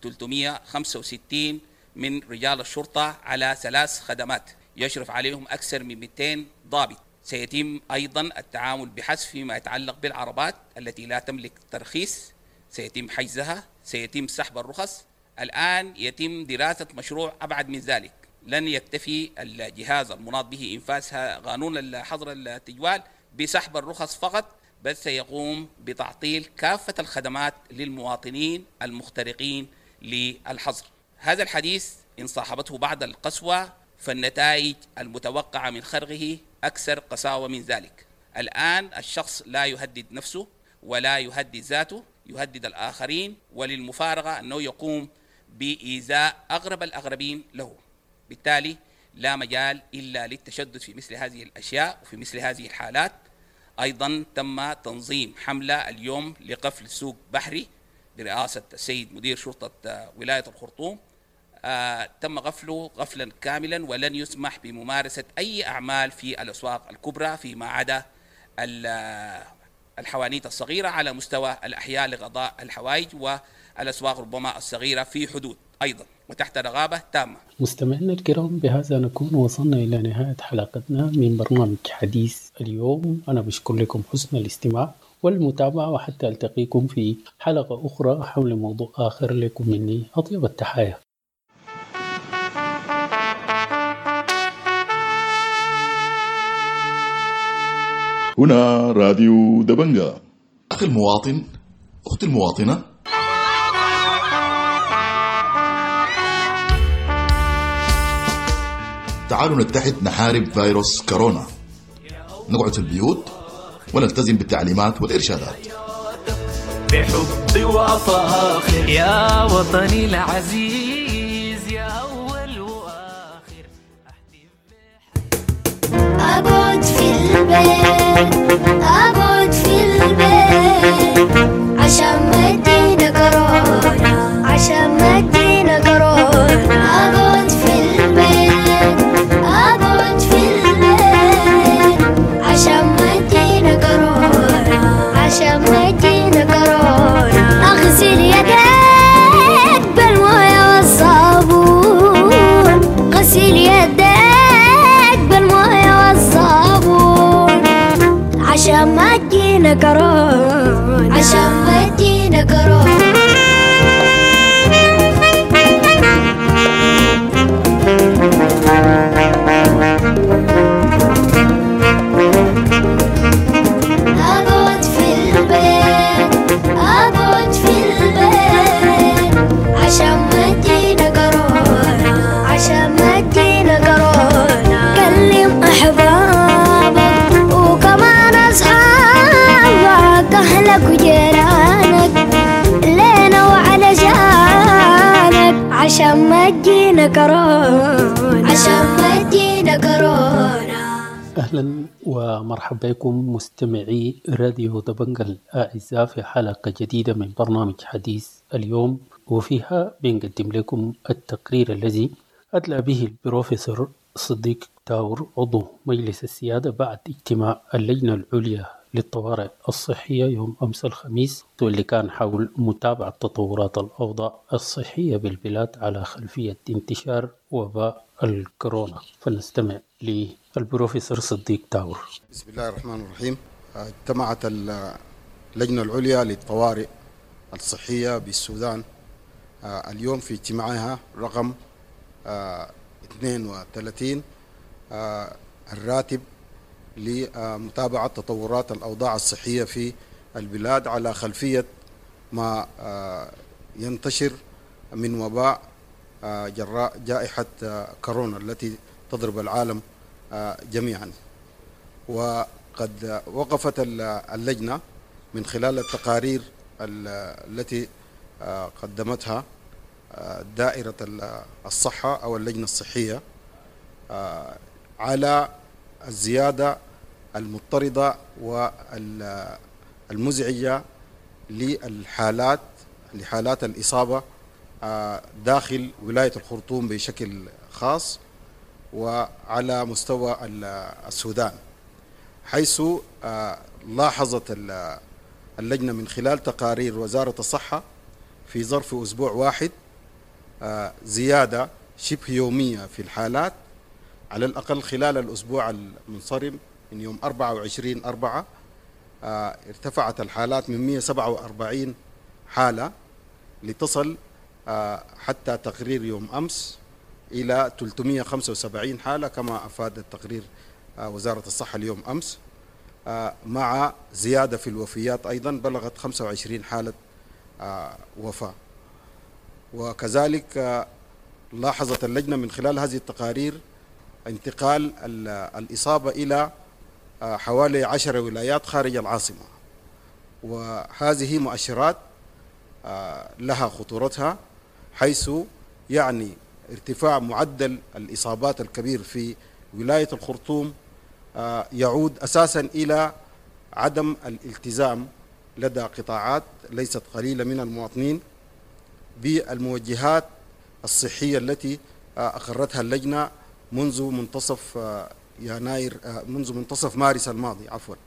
1365 من رجال الشرطة على 3 خدمات يشرف عليهم أكثر من 200 ضابط. سيتم أيضا التعامل بحث فيما يتعلق بالعربات التي لا تملك ترخيص، سيتم حجزها، سيتم سحب الرخص. الآن يتم دراسة مشروع أبعد من ذلك، لن يكتفي الجهاز المناط به إنفاذ قانون حظر التجوال بسحب الرخص فقط، بل سيقوم بتعطيل كافة الخدمات للمواطنين المخترقين للحظر. هذا الحديث إن صاحبته بعض القسوة فالنتائج المتوقعة من خرقه أكثر قساوة من ذلك. الآن الشخص لا يهدد نفسه ولا يهدد ذاته، يهدد الآخرين، وللمفارقة أنه يقوم بإيذاء أغرب الأغربين له. بالتالي لا مجال إلا للتشدد في مثل هذه الأشياء وفي مثل هذه الحالات. أيضا تم تنظيم حملة اليوم لقفل سوق بحري برئاسة السيد مدير شرطة ولاية الخرطوم. تم غفله غفلا كاملا، ولن يسمح بممارسة أي أعمال في الأسواق الكبرى فيما عدا الحوانيت الصغيرة على مستوى الأحياء لقضاء الحوائج، والأسواق ربما الصغيرة في حدود أيضا وتحت رقابة تامة. مستمعينا الكرام، بهذا نكون وصلنا إلى نهاية حلقتنا من برنامج حديث اليوم. أنا بشكر لكم حسن الاستماع والمتابعة، وحتى ألتقيكم في حلقة أخرى حول موضوع آخر. لكم مني أطيب التحايا. هنا راديو دبنجا. أخي المواطن، أختي المواطنة، تعالوا نتحد نحارب فيروس كورونا. نقعد في البيوت ونلتزم بالتعليمات والإرشادات. بحب وفاخر يا وطني العزيز، يا أول وآخر. أقعد في البيت، أقعد في البيت عشان ما تجينا كورونا، عشان ما تجينا كورونا. أقعد في البيت، أقعد في البيت عشان ما تجينا كورونا، عشان ما تجينا كورونا. أغسل يديك بالموية والصابون، غسل يديك بالموية والصابون عشان ما تجينا كورونا، عشان ما تجينا كورونا. أقعد في البيت، أقعد في البيت عشان ما تجينا كورونا، عشان ما تجينا كورونا. كلم أحبابك وكمان أصحابك، أهلك وجيرانك لينا وعلى جانك عشان ما تجينا كورونا، عشان ما تجينا كورونا. أهلا ومرحبا بكم مستمعي راديو دبنجا الأعزاء في حلقة جديدة من برنامج حديث اليوم، وفيها بنقدم لكم التقرير الذي أدلى به البروفيسور صديق تاور عضو مجلس السيادة بعد اجتماع اللجنة العليا للطوارئ الصحية يوم أمس الخميس، واللي كان حول متابعة تطورات الأوضاع الصحية بالبلاد على خلفية انتشار وباء الكورونا. فنستمع للبروفيسور صديق تاور. بسم الله الرحمن الرحيم. اجتمعت اللجنة العليا للطوارئ الصحية بالسودان اليوم في اجتماعها رقم 32 الراتب لمتابعة تطورات الأوضاع الصحية في البلاد على خلفية ما ينتشر من وباء جراء جائحة كورونا التي تضرب العالم جميعا. وقد وقفت اللجنة من خلال التقارير التي قدمتها دائرة الصحة أو اللجنة الصحية على الزيادة المضطردة والمزعجة لحالات الإصابة داخل ولاية الخرطوم بشكل خاص وعلى مستوى السودان، حيث لاحظت اللجنة من خلال تقارير وزارة الصحة في ظرف أسبوع واحد زيادة شبه يومية في الحالات، على الأقل خلال الأسبوع المنصرم من يوم 24/4 ارتفعت الحالات من 147 حالة لتصل حتى تقرير يوم أمس إلى 375 حالة كما أفاد التقرير وزارة الصحة اليوم أمس، مع زيادة في الوفيات أيضا بلغت 25 حالة وفاة. وكذلك لاحظت اللجنة من خلال هذه التقارير انتقال الإصابة إلى حوالي 10 ولايات خارج العاصمة، وهذه مؤشرات لها خطورتها، حيث يعني ارتفاع معدل الإصابات الكبير في ولاية الخرطوم يعود أساسا إلى عدم الالتزام لدى قطاعات ليست قليلة من المواطنين بالموجهات الصحية التي أقرتها اللجنة منذ منتصف مارس الماضي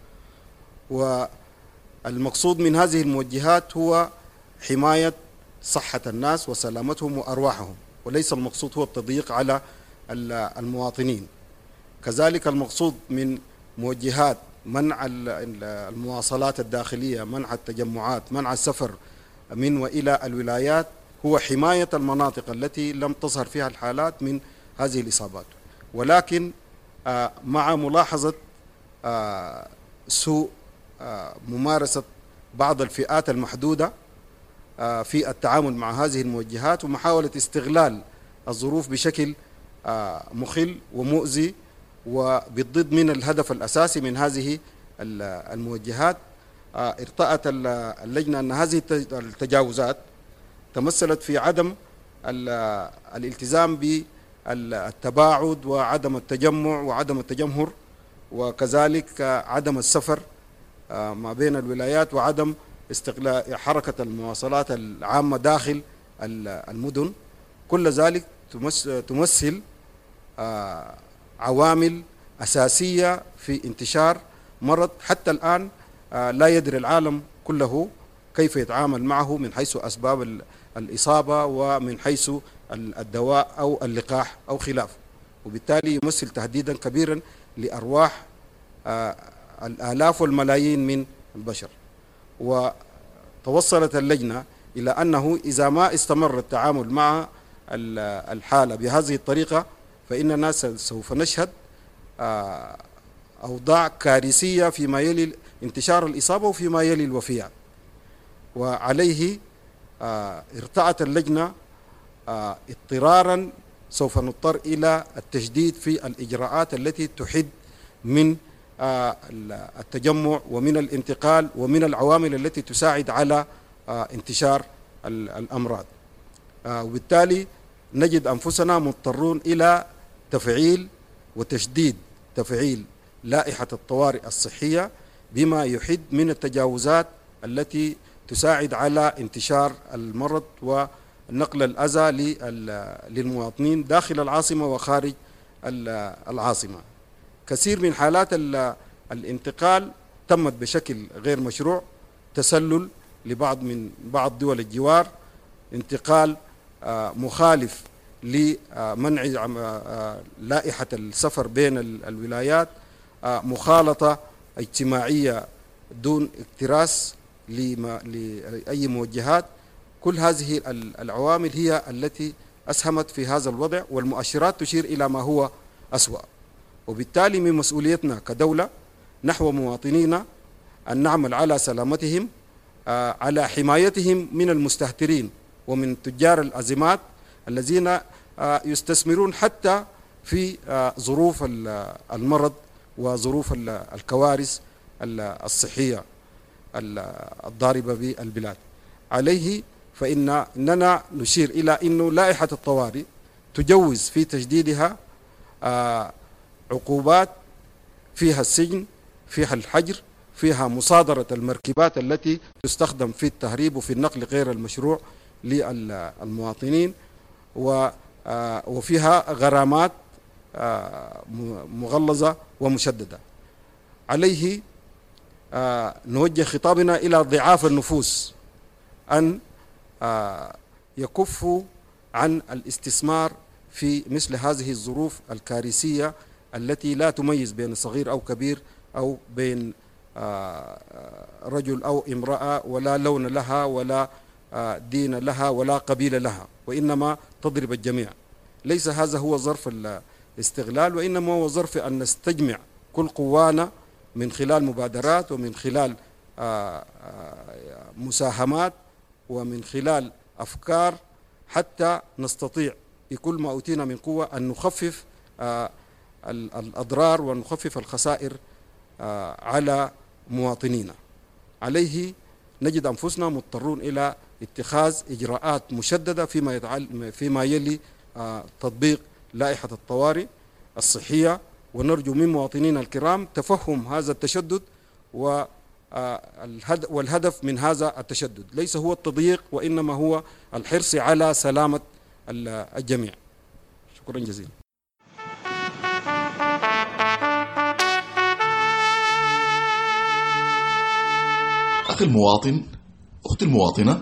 والمقصود من هذه الموجهات هو حماية صحة الناس وسلامتهم وأرواحهم، وليس المقصود هو التضييق على المواطنين. كذلك المقصود من موجهات منع المواصلات الداخلية، منع التجمعات، منع السفر من وإلى الولايات، هو حماية المناطق التي لم تظهر فيها الحالات من هذه الإصابات. ولكن مع ملاحظة سوء ممارسة بعض الفئات المحدودة في التعامل مع هذه الموجهات ومحاولة استغلال الظروف بشكل مخل ومؤذي وبالضد من الهدف الأساسي من هذه الموجهات، ارتأت اللجنة أن هذه التجاوزات تمثلت في عدم الالتزام بالتباعد وعدم التجمع وعدم التجمهر، وكذلك عدم السفر ما بين الولايات وعدم استغلال حركة المواصلات العامة داخل المدن. كل ذلك تمثل عوامل أساسية في انتشار مرض حتى الآن لا يدري العالم كله كيف يتعامل معه من حيث أسباب الإصابة ومن حيث الدواء أو اللقاح أو خلافه، وبالتالي يمثل تهديدا كبيرا لأرواح الآلاف والملايين من البشر. وتوصلت اللجنة إلى أنه إذا ما استمر التعامل مع الحالة بهذه الطريقة فإننا سوف نشهد أوضاع كارثية فيما يلي انتشار الإصابة وفيما يلي الوفيات. وعليه ارتأت اللجنة اضطرارا سوف نضطر إلى التشديد في الإجراءات التي تحد من التجمع ومن الانتقال ومن العوامل التي تساعد على انتشار الأمراض. وبالتالي نجد أنفسنا مضطرون إلى تفعيل وتشديد تفعيل لائحة الطوارئ الصحية بما يحد من التجاوزات التي تساعد على انتشار المرض ونقل الأذى للمواطنين داخل العاصمة وخارج العاصمة. كثير من حالات الانتقال تمت بشكل غير مشروع، تسلل من بعض دول الجوار، انتقال مخالف لمنع لائحة السفر بين الولايات، مخالطة اجتماعية دون اكتراث لأي موجهات. كل هذه العوامل هي التي أسهمت في هذا الوضع، والمؤشرات تشير إلى ما هو أسوأ. وبالتالي من مسؤوليتنا كدولة نحو مواطنينا أن نعمل على سلامتهم، على حمايتهم من المستهترين ومن تجار الأزمات الذين يستثمرون حتى في ظروف المرض وظروف الكوارث الصحية الضاربة بالبلاد. عليه فإننا نشير إلى أن لائحة الطوارئ تجوز في تجديدها عقوبات فيها السجن، فيها الحجر، فيها مصادرة المركبات التي تستخدم في التهريب وفي النقل غير المشروع للمواطنين، وفيها غرامات مغلظة ومشددة. عليه نوجه خطابنا إلى ضعاف النفوس أن يكفوا عن الاستثمار في مثل هذه الظروف الكارثية التي لا تميز بين صغير أو كبير أو بين رجل أو امرأة، ولا لون لها ولا دين لها ولا قبيلة لها، وإنما تضرب الجميع. ليس هذا هو ظرف الاستغلال، وإنما هو ظرف أن نستجمع كل قوانا من خلال مبادرات ومن خلال مساهمات ومن خلال أفكار، حتى نستطيع بكل ما أوتينا من قوة أن نخفف الأضرار ونخفف الخسائر على مواطنينا. عليه نجد أنفسنا مضطرون إلى اتخاذ إجراءات مشددة فيما يلي تطبيق لائحة الطوارئ الصحية، ونرجو من مواطنينا الكرام تفهم هذا التشدد، والهدف من هذا التشدد ليس هو التضييق، وإنما هو الحرص على سلامة الجميع. شكرا جزيلا. أخي المواطن، أختي المواطنة،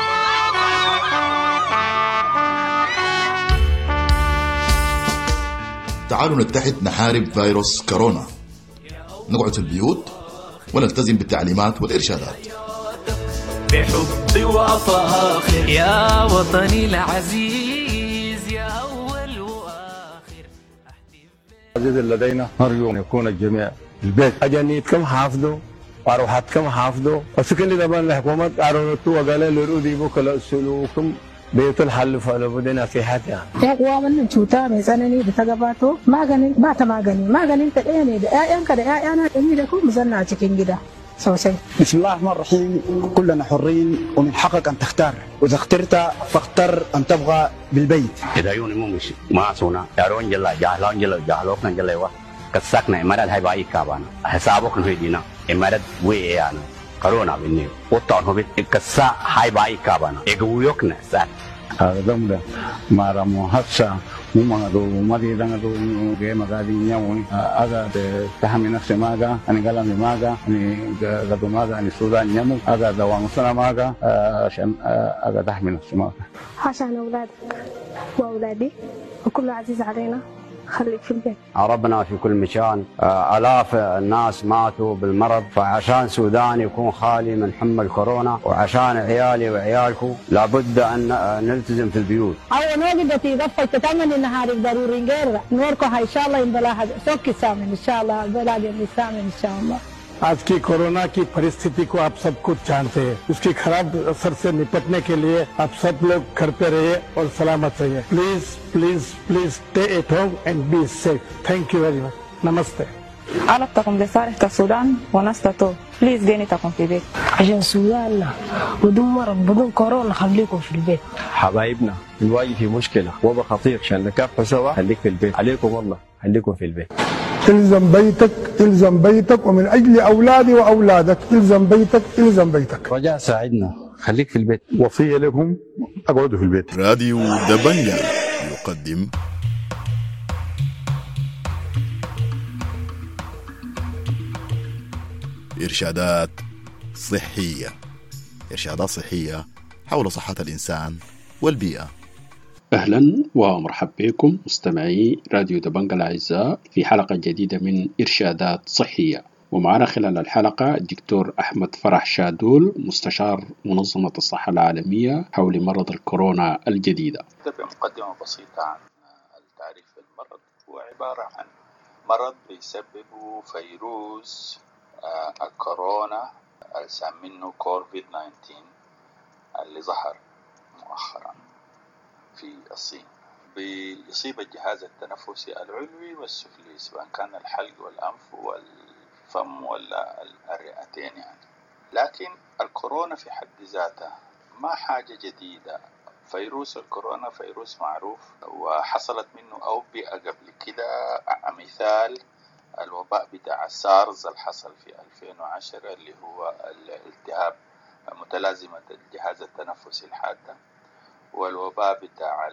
تعالوا نتحد نحارب فيروس كورونا، نقعد في البيوت ونلتزم بالتعليمات والإرشادات. بحبي وأفاخر يا وطني العزيز يا أول وآخر. العزيز لدينا نرجو أن يكون الجميع البيت أجنيتكم حافظوا وأروحاتكم حافظوا، وسكن لي دبان الحكومة أروتوا وقالوا لرودي بكلا سلوكم بيت الحل فلو بدنا في حتى يا من شوتا مثلا بتجاباته ما غني ما غني تديني ده كده أنا إني لكم مزنع تكين كده سوسي. بسم الله الرحمن الرحيم. كلنا حرين ومن حقك أن تختار، وإذا اخترت فاختر أن تبغى بالبيت. إذا يوني مو مش ما سونا يارون جل جهلوك نجلي وا كسكنا إمارات هاي باي كابانا حسابك نهيدينا إمارات ويانا كورونا بيني وطن هو بيكسا هاي باي كابانا إجويوكنا سات هذا دمدا مارا مهاتسا ممانغو مديدانغو جيما غادي نيوي أجا تهمنا سماغا أنا قلنا ماغا أنا غدو ماغا أنا سودا نيمو أجا دوام سنا ماغا عشان أجا تهمنا سماغا عشان أولادي وأولادي وكل عزيز علينا خليك في البيت. ربنا في كل مكان، آلاف الناس ماتوا بالمرض، فعشان سودان يكون خالي من حمى الكورونا وعشان عيالي وعيالكم لابد أن نلتزم في البيوت. أو نوجد في ضفة تتمنى النهار ضروري غير نوركم إن شاء الله ينبلا سوكي سامن إن شاء الله بلاد يسامن إن شاء الله. आज की कोरोना की परिस्थिति को आप सब कुछ जानते हैं, उसकी खराब असर से निपटने के लिए आप सब लोग घर पे रहिए और सलामत रहिए. Please please please stay at home and be safe. Thank you very much. नमस्ते. علاقتكم لصالح السودان ونستطيع. بليز جينيتكم في البيت. عشان السودان بدون مرض بدون كورونا خليكم في البيت. حبايبنا الواجه في مشكلة وضع خطير عشان نكافحوا سوا. خليك في البيت. عليكم والله خليكم في البيت. الزم بيتك الزم بيتك ومن أجل أولادي وأولادك الزم بيتك الزم بيتك. رجاء ساعدنا خليك في البيت. وصية لكم اقعدوا في البيت. راديو دبنجا يقدم إرشادات صحية، إرشادات صحية حول صحة الإنسان والبيئة. أهلا ومرحبا بكم مستمعي راديو دبنجة الأعزاء في حلقة جديدة من إرشادات صحية، ومعنا خلال الحلقة الدكتور أحمد فرح شادول مستشار منظمة الصحة العالمية حول مرض الكورونا الجديدة. بمقدمة بسيطة عن التعريف المرض. هو عبارة عن مرض بيسببه فيروس الكورونا منه كوفيد 19 اللي ظهر مؤخرا في الصين. بيصيب الجهاز التنفسي العلوي والسفلي، سواء كان الحلق والأنف والفم ولا الرئتين يعني. لكن الكورونا في حد ذاته ما حاجة جديدة. فيروس الكورونا فيروس معروف وحصلت منه أوبئة قبل كده، مثال الوباء بتاع السارز اللي حصل في 2010 اللي هو الالتهاب متلازمة الجهاز التنفسي الحادة، والوباء بتاع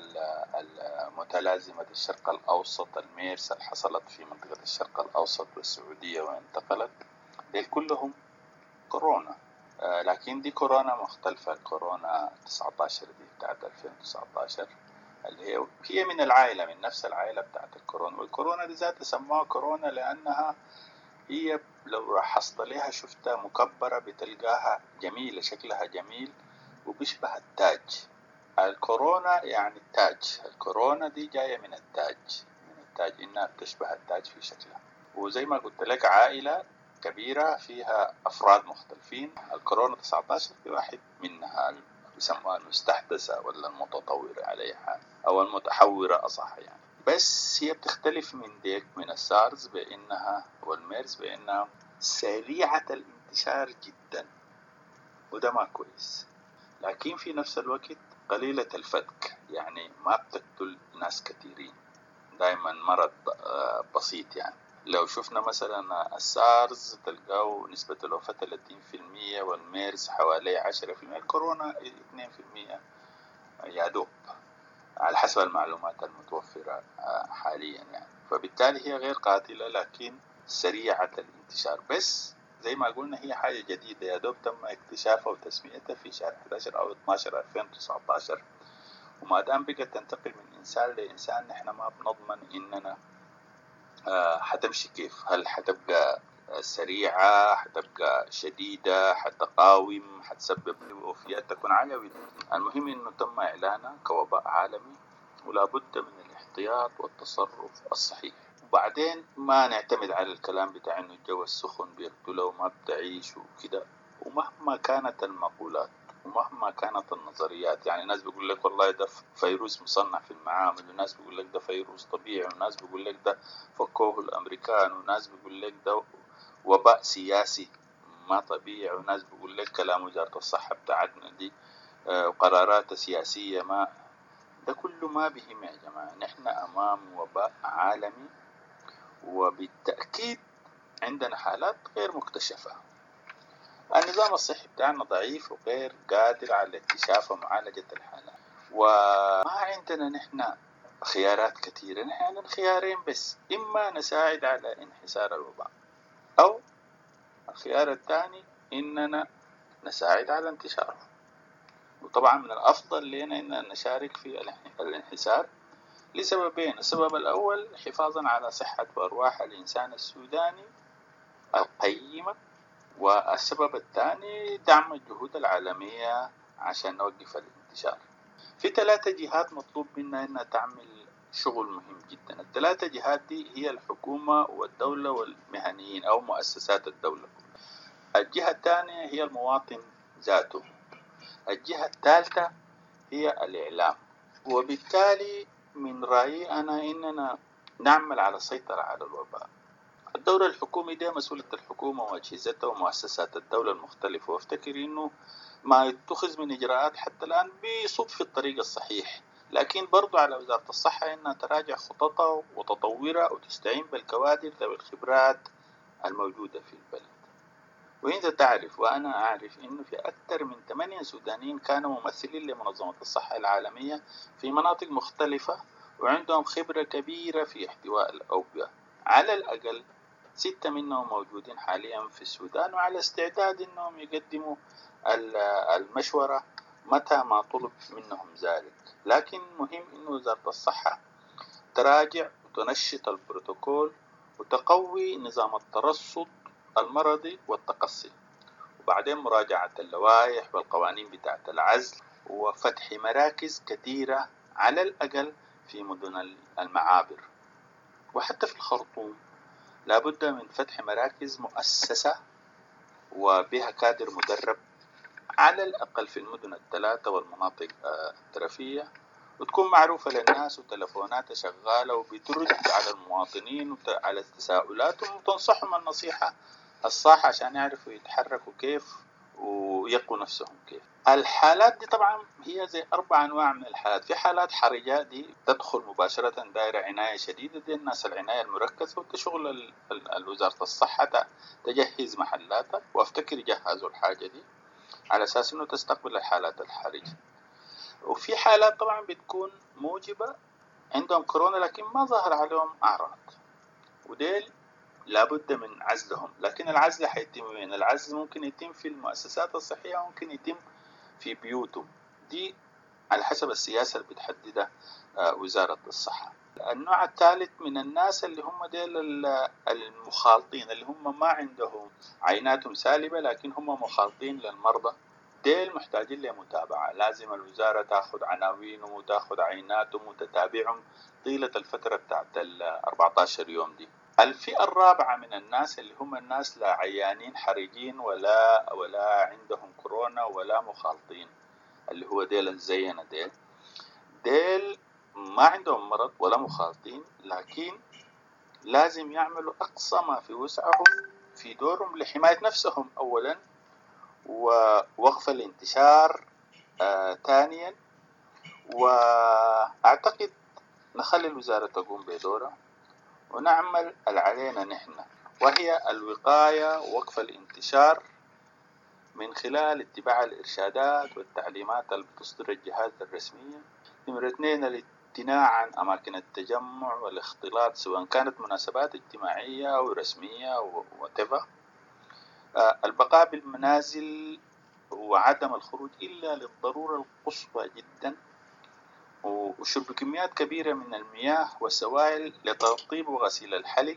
متلازمة الشرق الأوسط الميرس اللي حصلت في منطقة الشرق الأوسط والسعودية وانتقلت. دي كلهم كورونا، لكن دي كورونا مختلفة. الكورونا 19 دي بتاعت 2019 اللي هي من العائلة، من نفس العائلة بتاعت الكورونا. والكورونا دي ذات سموها كورونا لأنها هي لو لاحظت لها شفتها مكبرة بتلقاها جميلة، شكلها جميل وبيشبه التاج. الكورونا يعني التاج، الكورونا دي جاية من التاج، إنها بتشبه التاج في شكلها. وزي ما قلت لك عائلة كبيرة فيها أفراد مختلفين. الكورونا 19 في واحد منها بيسموها المستحدثة ولا المتطورة عليها أو المتحورة أصح يعني. بس هي بتختلف من ديك من السارز بأنها والميرس بأنها سريعة الانتشار جدا، وده ما كويس. لكن في نفس الوقت قليلة الفتك، يعني ما بتقتل ناس كثيرين، دائما مرض بسيط يعني. لو شفنا مثلا السارز تلقاو نسبة الوفاة 30% والميرس حوالي 10%، الكورونا 2% يا دوب على حسب المعلومات المتوفرة حاليا يعني. فبالتالي هي غير قاتلة لكن سريعة الانتشار. بس زي ما قلنا هي حاجة جديدة، يا دوب تم اكتشافها وتسميتها في شهر 11 أو 12 2019، وما دام بقت تنتقل من إنسان لإنسان نحن ما بنضمن إننا حتمشي كيف. هل حتبقى سريعة، حتبقى شديدة، حتقاوم، حتسبب وفيات تكون عالية. المهم إنه تم إعلانها كوباء عالمي ولا بد من الاحتياط والتصرف الصحيح. وبعدين ما نعتمد على الكلام بتاع إنه الجو السخن بيقتله وما بتعيش وكده. ومهما كانت المقولات ومهما كانت النظريات، يعني ناس بيقول لك والله ده فيروس مصنع في المعامل، وناس بيقول لك ده فيروس طبيعي، وناس بيقول لك ده فكوه الأمريكان، وناس بيقول لك ده وباء سياسي ما طبيعي، وناس بيقول لك كلام وزارة الصحة بتاعتنا دي وقرارات سياسية. ما ده كله ما بهم يا جماعة. نحن أمام وباء عالمي، وبالتأكيد عندنا حالات غير مكتشفة. النظام الصحي بتاعنا ضعيف وغير قادر على اكتشاف ومعالجة الحالات، وما عندنا نحن خيارات كثيرة. نحن عندنا خيارين بس، إما نساعد على انحسار الوباء، أو الخيار الثاني إننا نساعد على انتشاره. وطبعا من الأفضل لنا إننا نشارك في الانحسار لسببين. السبب الأول حفاظا على صحة وأرواح الإنسان السوداني القيمة، والسبب الثاني دعم الجهود العالمية عشان نوقف الانتشار. في 3 جهات مطلوب منا أنها تعمل شغل مهم جدا. ال3 جهات دي هي الحكومة والدولة والمهنيين أو مؤسسات الدولة. الجهة الثانية هي المواطن ذاته. الجهة الثالثة هي الإعلام. وبالتالي من رأيي أنا إننا نعمل على السيطرة على الوباء. الدور الحكومي ده مسؤولية الحكومة وأجهزتها ومؤسسات الدولة المختلفة، وافتكر إنه ما يتخذ من إجراءات حتى الآن بيصب في الطريق الصحيح، لكن برضو على وزارة الصحة إنها تراجع خططها وتطورها وتستعين بالكوادر ذوي الخبرات الموجودة في البلد. وإنت تعرف وأنا أعرف إنه في أكثر من 8 سودانيين كانوا ممثلين لمنظمة الصحة العالمية في مناطق مختلفة، وعندهم خبرة كبيرة في احتواء الأوبئة. على الأقل 6 منهم موجودين حاليا في السودان وعلى استعداد أنهم يقدموا المشورة متى ما طلب منهم ذلك. لكن مهم أن وزارة الصحة تراجع وتنشط البروتوكول وتقوي نظام الترصد المرضي والتقصي، وبعدين مراجعة اللوائح والقوانين بتاعة العزل وفتح مراكز كثيرة على الأقل في مدن المعابر. وحتى في الخرطوم لابد من فتح مراكز مؤسسة وبها كادر مدرب على الأقل في المدن الثلاثة والمناطق الترفية، وتكون معروفة للناس وتلفوناتها شغالة وبترد على المواطنين على تساؤلاتهم وتنصحهم النصيحة الصح عشان يعرفوا يتحركوا كيف ويقوا نفسهم كيف. الحالات دي طبعا هي زي 4 أنواع من الحالات. في حالات حرجة دي تدخل مباشرة دائرة عناية شديدة، دي الناس العناية المركزة وتشغل وزارة الصحة تجهز محلاتها، وافتكر يجهزوا الحاجة دي على أساس أنه تستقبل الحالات الحرجة. وفي حالات طبعا بتكون موجبة عندهم كورونا لكن ما ظهر عليهم أعراض، وديل لابد من عزلهم. لكن العزل حيتم وين؟ العزل ممكن يتم في المؤسسات الصحية، ممكن يتم في بيوتهم، دي على حسب السياسة اللي بتحددها وزارة الصحة. النوع الثالث من الناس اللي هم ديل المخالطين، اللي هم ما عندهم عيناتهم سالبة لكن هم مخالطين للمرضى، ديل محتاجين لمتابعة. لازم الوزارة تأخذ عناوينهم وتأخذ عيناتهم وتتابعهم طيلة الفترة بتاعت 14 يوم دي. الفئة الرابعة من الناس اللي هم الناس لا عيانين حرجين ولا عندهم كورونا ولا مخالطين، اللي هو ديل الزينة ديل ما عندهم مرض ولا مخالطين، لكن لازم يعملوا أقصى ما في وسعهم في دورهم لحماية نفسهم أولا ووقف الانتشار ثانيا. وأعتقد نخلي الوزارة تقوم بدورها ونعمل علينا نحن، وهي الوقاية ووقف الانتشار من خلال اتباع الإرشادات والتعليمات اللي بتصدر الجهات الرسمية. نمرة 2 الامتناع عن أماكن التجمع والاختلاط سواء كانت مناسبات اجتماعية أو رسمية وتبا. البقاء بالمنازل وعدم الخروج إلا للضرورة القصوى جدا، وشرب كميات كبيرة من المياه والسوائل لترطيب وغسيل الحلق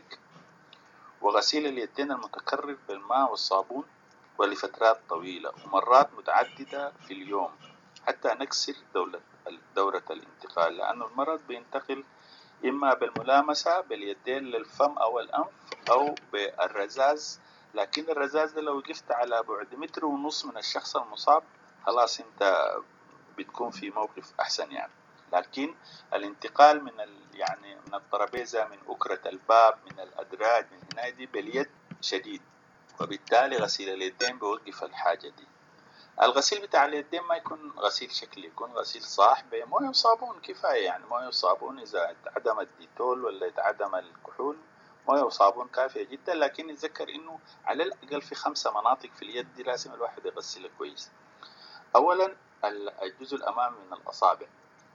وغسيل اليدين المتكرر بالماء والصابون ولفترات طويلة ومرات متعددة في اليوم حتى نكسر دورة الانتقال، لأن المرض بينتقل إما بالملامسة باليدين للفم أو الأنف أو بالرذاذ. لكن الرذاذ ده لو وقفت على بعد 1.5 متر من الشخص المصاب خلاص أنت بتكون في موقف أحسن يعني. لكن الانتقال من الطرابيزة، من أكرة الباب، من الأدراج، من هنا دي باليد شديد، وبالتالي غسيل اليدين بيوقف الحاجة دي. الغسيل بتاع اليدين ما يكون غسيل شكلي، يكون غسيل صاح بمويه وصابون كفاية، يعني مويه وصابون. إذا اتعدم الديتول ولا اتعدم الكحول مويه وصابون كافية جدا. لكن نتذكر إنه على الأقل في 5 مناطق في اليد دي لازم الواحد يغسلها كويس. أولا الجزء الأمامي من الأصابع،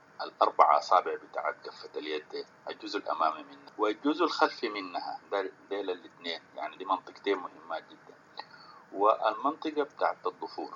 4 أصابع بتاعت كفة اليد، الجزء الأمامي منها والجزء الخلفي منها، ديل الاثنين، يعني دي منطقتين مهمات جدا. والمنطقة بتاعت الضفور،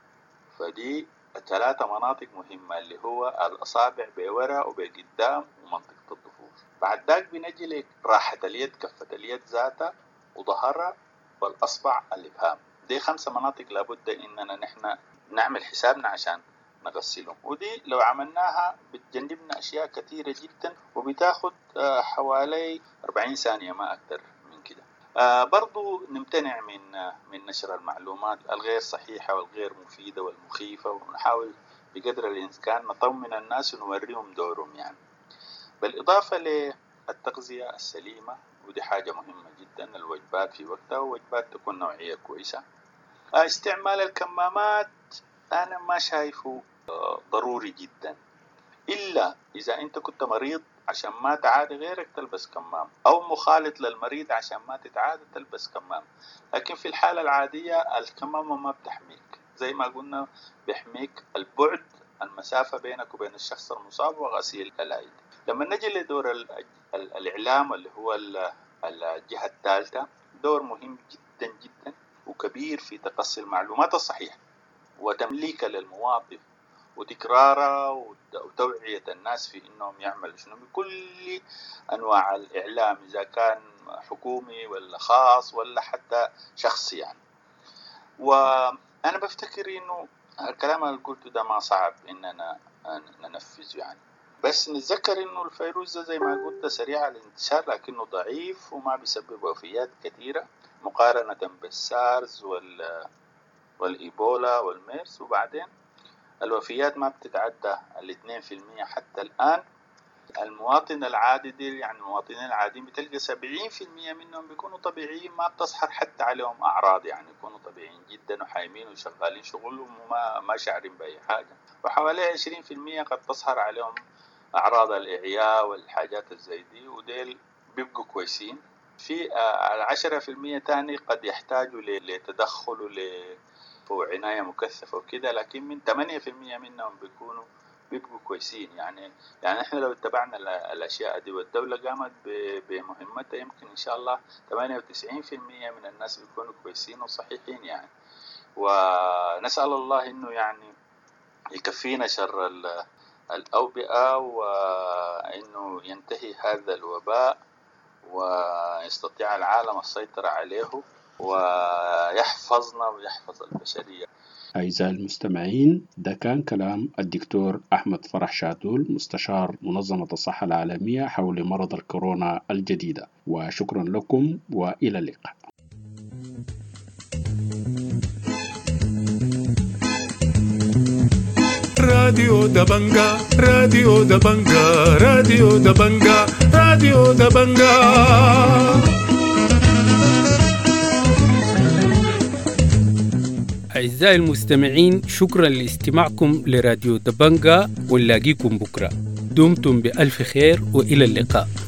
فدي 3 مناطق مهمة اللي هو الأصابع بورا وبقدام ومنطقة الضفور. بعد ذاك بنجي لراحة اليد، كفة اليد ذاتها وظهرها والأصبع الإبهام. دي 5 مناطق لابد إننا نحن نعمل حسابنا عشان نغسلهم، ودي لو عملناها بتجنبنا أشياء كثيرة جدا وبتاخد حوالي 40 ثانية ما أكثر من كده. برضو نمتنع من نشر المعلومات الغير صحيحة والغير مفيدة والمخيفة، ونحاول بقدر الإمكان نطمن الناس ونوريهم دورهم يعني. بالإضافة للتغذية السليمة، ودي حاجة مهمة جدا، الوجبات في وقتها ووجبات تكون نوعية كويسة. استعمال الكمامات أنا ما شايفه ضروري جدا، إلا إذا أنت كنت مريض عشان ما تعادي غيرك تلبس كمام، أو مخالط للمريض عشان ما تتعادي تلبس كمام. لكن في الحالة العادية الكمامة ما بتحميك، زي ما قلنا بيحميك البعد، المسافة بينك وبين الشخص المصاب وغسيل الأيدي. لما نجي لدور الإعلام اللي هو الجهة الثالثة، دور مهم جدا جدا وكبير في تقصي المعلومات الصحيحة وتمليكها للمواطن وتكرارها وتوعية الناس في إنهم يعملوا شنو بكل أنواع الإعلام، إذا كان حكومي ولا خاص ولا حتى شخصي يعني. وأنا بفتكر إنه الكلام اللي قلته ده ما صعب إننا ننفذه يعني، بس نتذكر إنه الفيروس ده زي ما قلت سريع الانتشار لكنه ضعيف وما بيسبب وفيات كثيرة مقارنة بالسارز والإيبولا والميرس. وبعدين الوفيات ما بتتعدى 2% حتى الآن. المواطن العادي دي يعني المواطنين العاديين بتلقى 70% منهم بيكونوا طبيعيين، ما بتصحر حتى عليهم أعراض، يعني يكونوا طبيعيين جدا وحايمين وشغالين شغلهم وما شاعرين بأي حاجة. وحوالي 20% قد تصحر عليهم أعراض الإعياء والحاجات زي دي، وديل بيبقوا كويسين. في 10% تاني قد يحتاجوا لتدخل وعناية مكثفة وكده، لكن من 8% منهم بيبقوا كويسين. يعني احنا لو اتبعنا الأشياء دي والدولة قامت بمهمتها يمكن إن شاء الله 98% من الناس بيكونوا كويسين وصحيحين يعني. ونسأل الله إنه يعني يكفينا شر الأوبئة وإنه ينتهي هذا الوباء ويستطيع العالم السيطرة عليه ويحفظنا ويحفظ البشرية. أعزائي المستمعين، ده كان كلام الدكتور أحمد فرح شاتول مستشار منظمة الصحة العالمية حول مرض الكورونا الجديدة، وشكرا لكم وإلى اللقاء. راديو دبنجا راديو دبنجا راديو دبنجا راديو دبنجا. أعزائي المستمعين، شكرا لاستماعكم لراديو دبنجا، ونلاقيكم بكرة. دمتم بألف خير وإلى اللقاء.